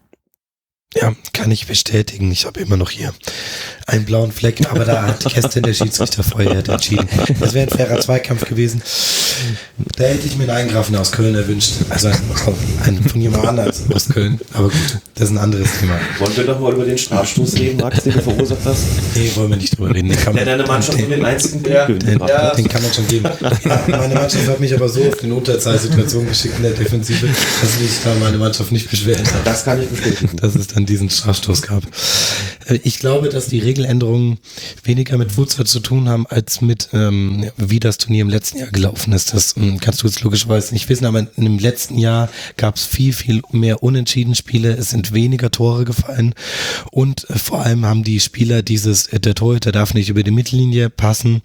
Ja, kann ich bestätigen. Ich habe immer noch hier einen blauen Fleck, aber da hat gestern der Schiedsrichter Feuerherd entschieden. Das wäre ein fairer Zweikampf gewesen. Da hätte ich mir einen Eingreifen aus Köln erwünscht. Also einen von jemand anders aus Köln. Aber gut, das ist ein anderes Thema. Wollen wir doch mal über den Strafstoß reden, Max, den du verursacht hast? Nee, wollen wir nicht drüber reden. Den kann man, Der deine Mannschaft um den einzigen Punkt den, gewinnt. den, den kann man schon geben. Meine Mannschaft hat mich aber so auf den Unterzahlsituation geschickt in der Defensive, dass ich da meine Mannschaft nicht beschweren darf. Das kann ich bestätigen. Dass es dann diesen Strafstoß gab. Ich glaube, dass die Regeländerungen weniger mit Futsal zu tun haben, als mit, ähm, wie das Turnier im letzten Jahr gelaufen ist. Das ähm, kannst du jetzt logischerweise nicht wissen, aber im letzten Jahr gab es viel, viel mehr Unentschieden-Spiele. Es sind weniger Tore gefallen und äh, vor allem haben die Spieler dieses, äh, der Torhüter darf nicht über die Mittellinie passen.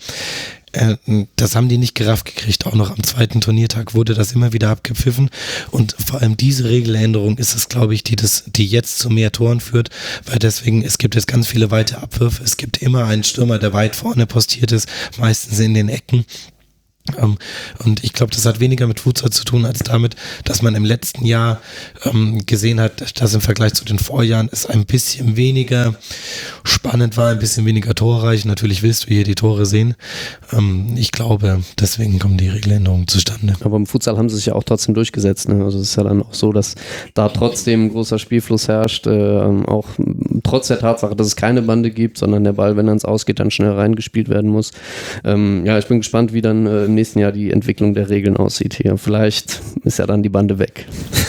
Das haben die nicht gerafft gekriegt. Auch noch am zweiten Turniertag wurde das immer wieder abgepfiffen. Und vor allem diese Regeländerung ist es, glaube ich, die das, die jetzt zu mehr Toren führt, weil deswegen, es gibt jetzt ganz viele weite Abwürfe. Es gibt immer einen Stürmer, der weit vorne postiert ist, meistens in den Ecken. Um, und ich glaube, das hat weniger mit Futsal zu tun, als damit, dass man im letzten Jahr um, gesehen hat, dass im Vergleich zu den Vorjahren es ein bisschen weniger spannend war, ein bisschen weniger torreich. Natürlich willst du hier die Tore sehen. Um, ich glaube, deswegen kommen die Regeländerungen zustande. Aber im Futsal haben sie sich ja auch trotzdem durchgesetzt. Ne? Also es ist ja dann auch so, dass da trotzdem ein großer Spielfluss herrscht, äh, auch trotz der Tatsache, dass es keine Bande gibt, sondern der Ball, wenn er ins Ausgeht, dann schnell reingespielt werden muss. Ähm, ja, ich bin gespannt, wie dann äh, im nächsten Jahr die Entwicklung der Regeln aussieht hier. Vielleicht ist ja dann die Bande weg.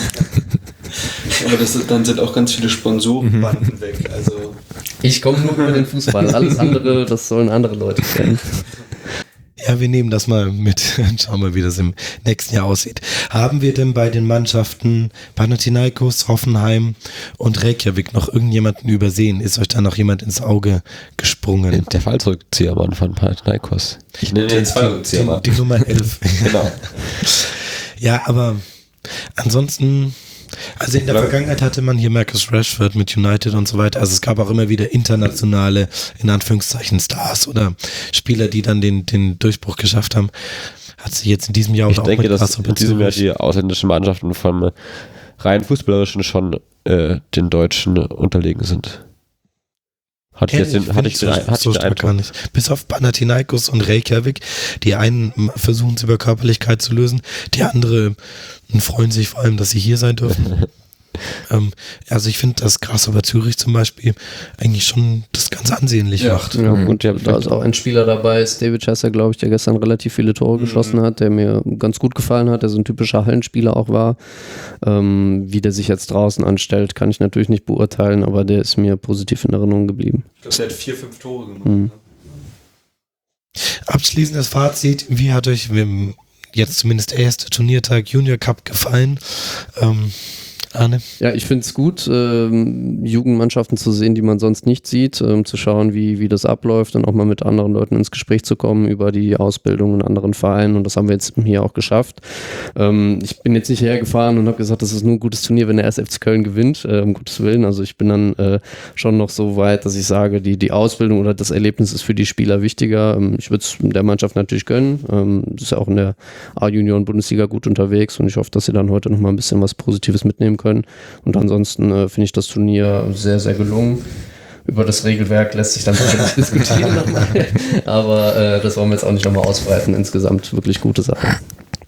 Aber das ist, dann sind auch ganz viele Sponsorenbanden mhm. weg. Also ich komme nur über den Fußball. Alles andere, das sollen andere Leute kennen. Ja, wir nehmen das mal mit. Schauen wir, wie das im nächsten Jahr aussieht. Haben wir denn bei den Mannschaften Panathinaikos, Hoffenheim und Reykjavik noch irgendjemanden übersehen? Ist euch da noch jemand ins Auge gesprungen? Der Fallzurückziehermann von Panathinaikos. Ich nenne den Fallzurückziehermann. Die, die Nummer elf. Genau. Ja, aber ansonsten... Also in der Vergangenheit hatte man hier Marcus Rashford mit United und so weiter. Also es gab auch immer wieder internationale, in Anführungszeichen, Stars oder Spieler, die dann den, den Durchbruch geschafft haben. Hat sich jetzt in diesem Jahr ich auch denke, mit dass in diesem Jahr die ausländischen Mannschaften vom rein fußballerischen schon äh, den Deutschen unterlegen sind. Hatte ich, jetzt den, hatte ich den, hatte so ich den Eindruck. Gar nicht. Bis auf Panathinaikos und Reykjavik. Die einen versuchen es über Körperlichkeit zu lösen, die andere freuen sich vor allem, dass sie hier sein dürfen. ähm, also ich finde, dass Grasshopper Zürich zum Beispiel eigentlich schon das ganz ansehnlich ja, macht. Ja, und ja, da ist auch ein Spieler dabei, ist David Chesser, glaube ich, der gestern relativ viele Tore mhm. geschossen hat, der mir ganz gut gefallen hat, der so ein typischer Hallenspieler auch war. Ähm, wie der sich jetzt draußen anstellt, kann ich natürlich nicht beurteilen, aber der ist mir positiv in Erinnerung geblieben. Ich glaube, der hat vier, fünf Tore gemacht. Mhm. Abschließendes Fazit, wie hat euch jetzt zumindest der erste Turniertag Junior Cup gefallen? Ähm, Arne? Ja, ich finde es gut, ähm, Jugendmannschaften zu sehen, die man sonst nicht sieht, ähm, zu schauen, wie, wie das abläuft und auch mal mit anderen Leuten ins Gespräch zu kommen über die Ausbildung in anderen Vereinen, und das haben wir jetzt hier auch geschafft. Ähm, ich bin jetzt nicht hergefahren und habe gesagt, das ist nur ein gutes Turnier, wenn der erste F C Köln gewinnt, äh, um Gottes Willen. Also ich bin dann äh, schon noch so weit, dass ich sage, die, die Ausbildung oder das Erlebnis ist für die Spieler wichtiger. Ähm, ich würde es der Mannschaft natürlich gönnen. Ähm, das ist ja auch in der A-Junioren-Bundesliga gut unterwegs, und ich hoffe, dass sie dann heute noch mal ein bisschen was Positives mitnehmen können. Und ansonsten äh, finde ich das Turnier sehr, sehr gelungen. Über das Regelwerk lässt sich dann sicherlich diskutieren nochmal. Aber äh, das wollen wir jetzt auch nicht nochmal ausbreiten. Insgesamt wirklich gute Sache.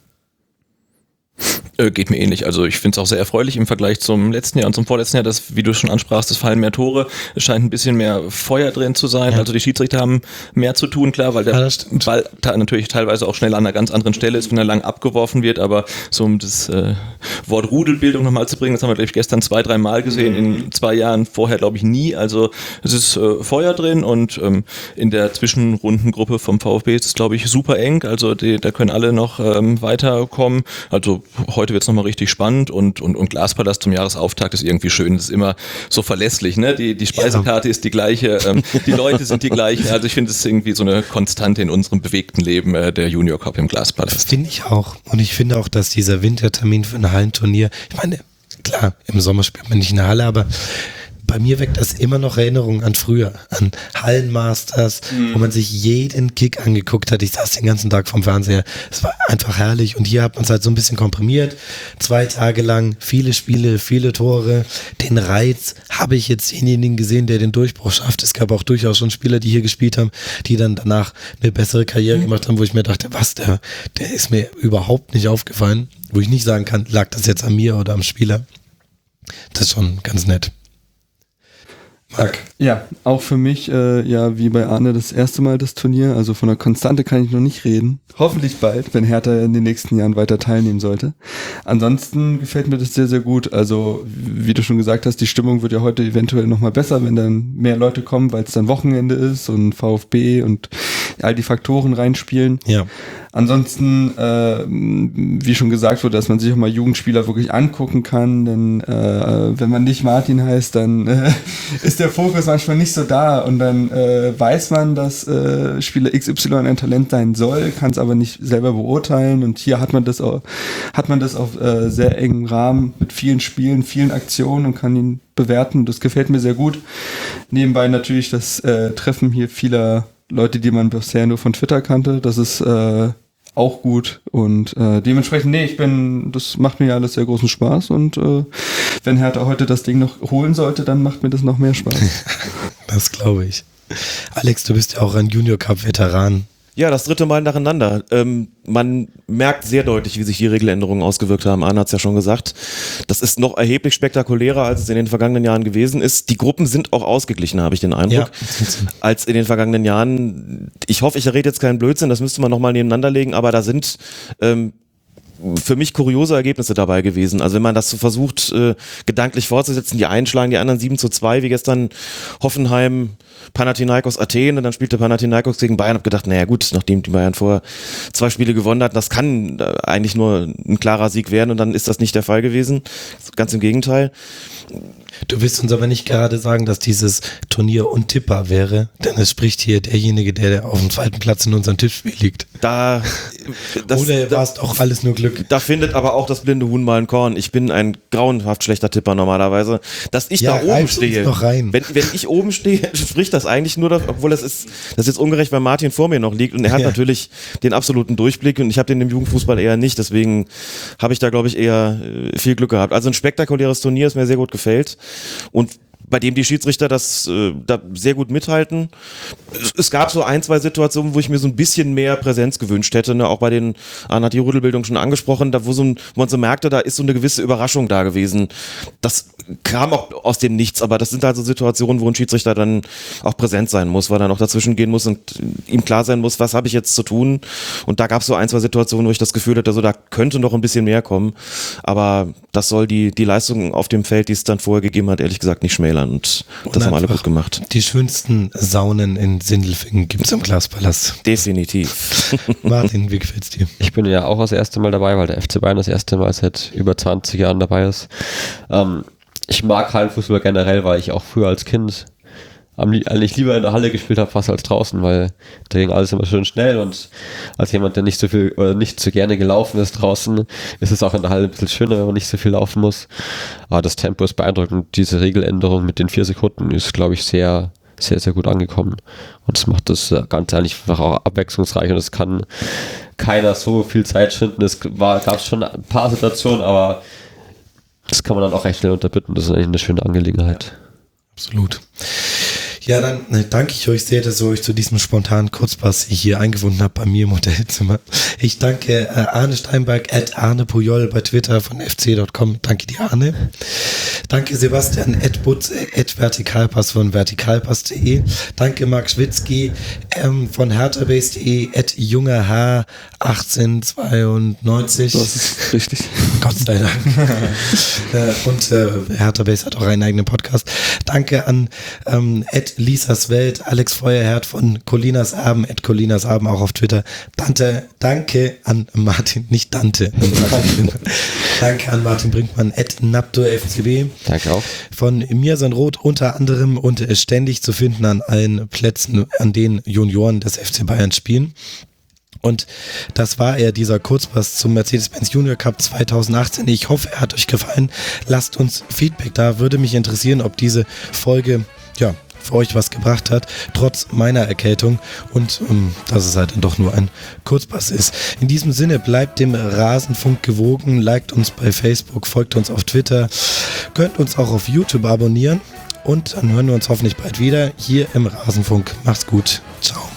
Geht mir ähnlich. Also ich finde es auch sehr erfreulich im Vergleich zum letzten Jahr und zum vorletzten Jahr, dass, wie du schon ansprachst, es fallen mehr Tore. Es scheint ein bisschen mehr Feuer drin zu sein. Ja. Also die Schiedsrichter haben mehr zu tun, klar, weil der ja, Ball ta- natürlich teilweise auch schnell an einer ganz anderen Stelle ist, wenn er lang abgeworfen wird. Aber so um das äh, Wort Rudelbildung nochmal zu bringen, das haben wir, glaube ich, gestern zwei, drei Mal gesehen, in zwei Jahren vorher, glaube ich, nie. Also es ist äh, Feuer drin, und ähm, in der Zwischenrundengruppe vom VfB ist es, glaube ich, super eng. Also die, da können alle noch ähm, weiterkommen. Also heute wird es nochmal richtig spannend, und, und, und Glaspalast zum Jahresauftakt ist irgendwie schön. Das ist immer so verlässlich, ne? Die, die Speisekarte ja. ist die gleiche, ähm, die Leute sind die gleichen. Also ich finde, es ist irgendwie so eine Konstante in unserem bewegten Leben, äh, der Junior Cup im Glaspalast. Das finde ich auch. Und ich finde auch, dass dieser Wintertermin für ein Hallenturnier, ich meine, klar, im Sommer spielt man nicht in der Halle, aber bei mir weckt das immer noch Erinnerungen an früher, an Hallenmasters, mhm. wo man sich jeden Kick angeguckt hat. Ich saß den ganzen Tag vorm Fernseher. Es war einfach herrlich. Und hier hat man es halt so ein bisschen komprimiert. Zwei Tage lang, viele Spiele, viele Tore. Den Reiz habe ich jetzt denjenigen gesehen, der den Durchbruch schafft. Es gab auch durchaus schon Spieler, die hier gespielt haben, die dann danach eine bessere Karriere mhm. gemacht haben, wo ich mir dachte, was, der, der ist mir überhaupt nicht aufgefallen. Wo ich nicht sagen kann, lag das jetzt an mir oder am Spieler. Das ist schon ganz nett. Marc. Ja, auch für mich, äh, ja, wie bei Arne, das erste Mal das Turnier. Also von der Konstante kann ich noch nicht reden. Hoffentlich bald, wenn Hertha in den nächsten Jahren weiter teilnehmen sollte. Ansonsten gefällt mir das sehr, sehr gut. Also, wie du schon gesagt hast, die Stimmung wird ja heute eventuell nochmal besser, wenn dann mehr Leute kommen, weil es dann Wochenende ist und VfB und all die Faktoren reinspielen. Ja. Ansonsten, äh, wie schon gesagt wurde, dass man sich auch mal Jugendspieler wirklich angucken kann, denn äh, wenn man nicht Martin heißt, dann äh, ist der Fokus manchmal nicht so da und dann äh, weiß man, dass äh, Spieler X Y ein Talent sein soll, kann es aber nicht selber beurteilen und hier hat man das auch, hat man das auf äh, sehr engem Rahmen mit vielen Spielen, vielen Aktionen und kann ihn bewerten. Das gefällt mir sehr gut. Nebenbei natürlich das äh, Treffen hier vieler Leute, die man bisher nur von Twitter kannte, das ist äh, auch gut und äh, dementsprechend, nee, ich bin, das macht mir ja alles sehr großen Spaß und äh, wenn Hertha heute das Ding noch holen sollte, dann macht mir das noch mehr Spaß. Das glaube ich. Alex, du bist ja auch ein Junior Cup Veteran. Ja, das dritte Mal nacheinander. Ähm, man merkt sehr deutlich, wie sich die Regeländerungen ausgewirkt haben. Arne hat es ja schon gesagt. Das ist noch erheblich spektakulärer, als es in den vergangenen Jahren gewesen ist. Die Gruppen sind auch ausgeglichen, habe ich den Eindruck, ja, als in den vergangenen Jahren. Ich hoffe, ich rede jetzt keinen Blödsinn, das müsste man nochmal nebeneinander legen, aber da sind ähm, für mich kuriose Ergebnisse dabei gewesen. Also wenn man das so versucht, äh, gedanklich fortzusetzen, die einen schlagen die anderen sieben zu zwei, wie gestern Hoffenheim, Panathinaikos Athen und dann spielte Panathinaikos gegen Bayern. Hab gedacht, naja gut, nachdem die Bayern vorher zwei Spiele gewonnen hatten, das kann eigentlich nur ein klarer Sieg werden und dann ist das nicht der Fall gewesen. Ganz im Gegenteil. Du willst uns aber nicht gerade sagen, dass dieses Turnier untippbar wäre, denn es spricht hier derjenige, der auf dem zweiten Platz in unserem Tippspiel liegt. Da, das, Oder war es auch alles nur Glück? Da findet aber auch das blinde Huhn mal ein Korn. Ich bin ein grauenhaft schlechter Tipper normalerweise. Dass ich ja, da oben stehe, noch rein. Wenn, wenn ich oben stehe, spricht das eigentlich nur, dass, obwohl das ist, das ist jetzt ungerecht, weil Martin vor mir noch liegt und er hat ja natürlich den absoluten Durchblick und ich habe den im Jugendfußball eher nicht, deswegen habe ich da glaube ich eher viel Glück gehabt. Also ein spektakuläres Turnier, das mir sehr gut gefällt. Und bei dem die Schiedsrichter das äh, da sehr gut mithalten. Es, es gab so ein, zwei Situationen, wo ich mir so ein bisschen mehr Präsenz gewünscht hätte, ne? Auch bei den, Arne hat die Rudelbildung schon angesprochen, da wo, so ein, wo man so merkte, da ist so eine gewisse Überraschung da gewesen. Das kam auch aus dem Nichts, aber das sind halt so Situationen, wo ein Schiedsrichter dann auch präsent sein muss, weil er noch dazwischen gehen muss und ihm klar sein muss, was habe ich jetzt zu tun. Und da gab es so ein, zwei Situationen, wo ich das Gefühl hatte, also da könnte noch ein bisschen mehr kommen, aber das soll die, die Leistung auf dem Feld, die es dann vorher gegeben hat, ehrlich gesagt nicht schmälern. Und das und haben alle gut gemacht. Die schönsten Saunen in Sindelfingen gibt es im Glaspalast. Definitiv. Martin, wie gefällt's dir? Ich bin ja auch das erste Mal dabei, weil der F C Bayern das erste Mal seit über zwanzig Jahren dabei ist. Ähm, ich mag Hallenfußball generell, weil ich auch früher als Kind eigentlich lieber in der Halle gespielt habe, fast als draußen, weil da ging alles immer schön schnell und als jemand, der nicht so viel oder nicht so gerne gelaufen ist draußen, ist es auch in der Halle ein bisschen schöner, wenn man nicht so viel laufen muss. Aber das Tempo ist beeindruckend. Diese Regeländerung mit den vier Sekunden ist, glaube ich, sehr, sehr, sehr gut angekommen. Und es macht das Ganze eigentlich einfach auch abwechslungsreich und es kann keiner so viel Zeit schinden. Es gab schon ein paar Situationen, aber das kann man dann auch recht schnell unterbieten. Das ist eigentlich eine schöne Angelegenheit. Absolut. Ja, dann äh, danke ich euch sehr, dass ihr euch zu diesem spontanen Kurzpass hier eingefunden habt bei mir im Hotelzimmer. Ich danke äh, Arne Steinberg, at Arne Pujol bei Twitter von f c punkt com. Danke dir, Arne. Danke Sebastian, at Butz, at Vertikalpass von vertikalpass punkt de. Danke Marc Schwitzky ähm, von herthabase punkt de, at junger H achtzehnhundertzweiundneunzig. Das ist richtig. Gott sei Dank. äh, und äh, Herthabase hat auch einen eigenen Podcast. Danke an ähm, at Lisas Welt, Alex Feuerherd von Colinas Erben, at Colinas Erben auch auf Twitter. Dante, danke an Martin, nicht Dante. Danke an Martin Brinkmann, at Napto F C B. Danke auch. Von Mirsan Roth unter anderem und ständig zu finden an allen Plätzen, an denen Junioren des F C Bayern spielen. Und das war er, dieser Kurzpass zum Mercedes-Benz Junior Cup zweitausendachtzehn. Ich hoffe, er hat euch gefallen. Lasst uns Feedback da. Würde mich interessieren, ob diese Folge, ja, für euch was gebracht hat, trotz meiner Erkältung und um, dass es halt dann doch nur ein Kurzpass ist. In diesem Sinne, bleibt dem Rasenfunk gewogen, liked uns bei Facebook, folgt uns auf Twitter, könnt uns auch auf YouTube abonnieren und dann hören wir uns hoffentlich bald wieder hier im Rasenfunk. Macht's gut. Ciao.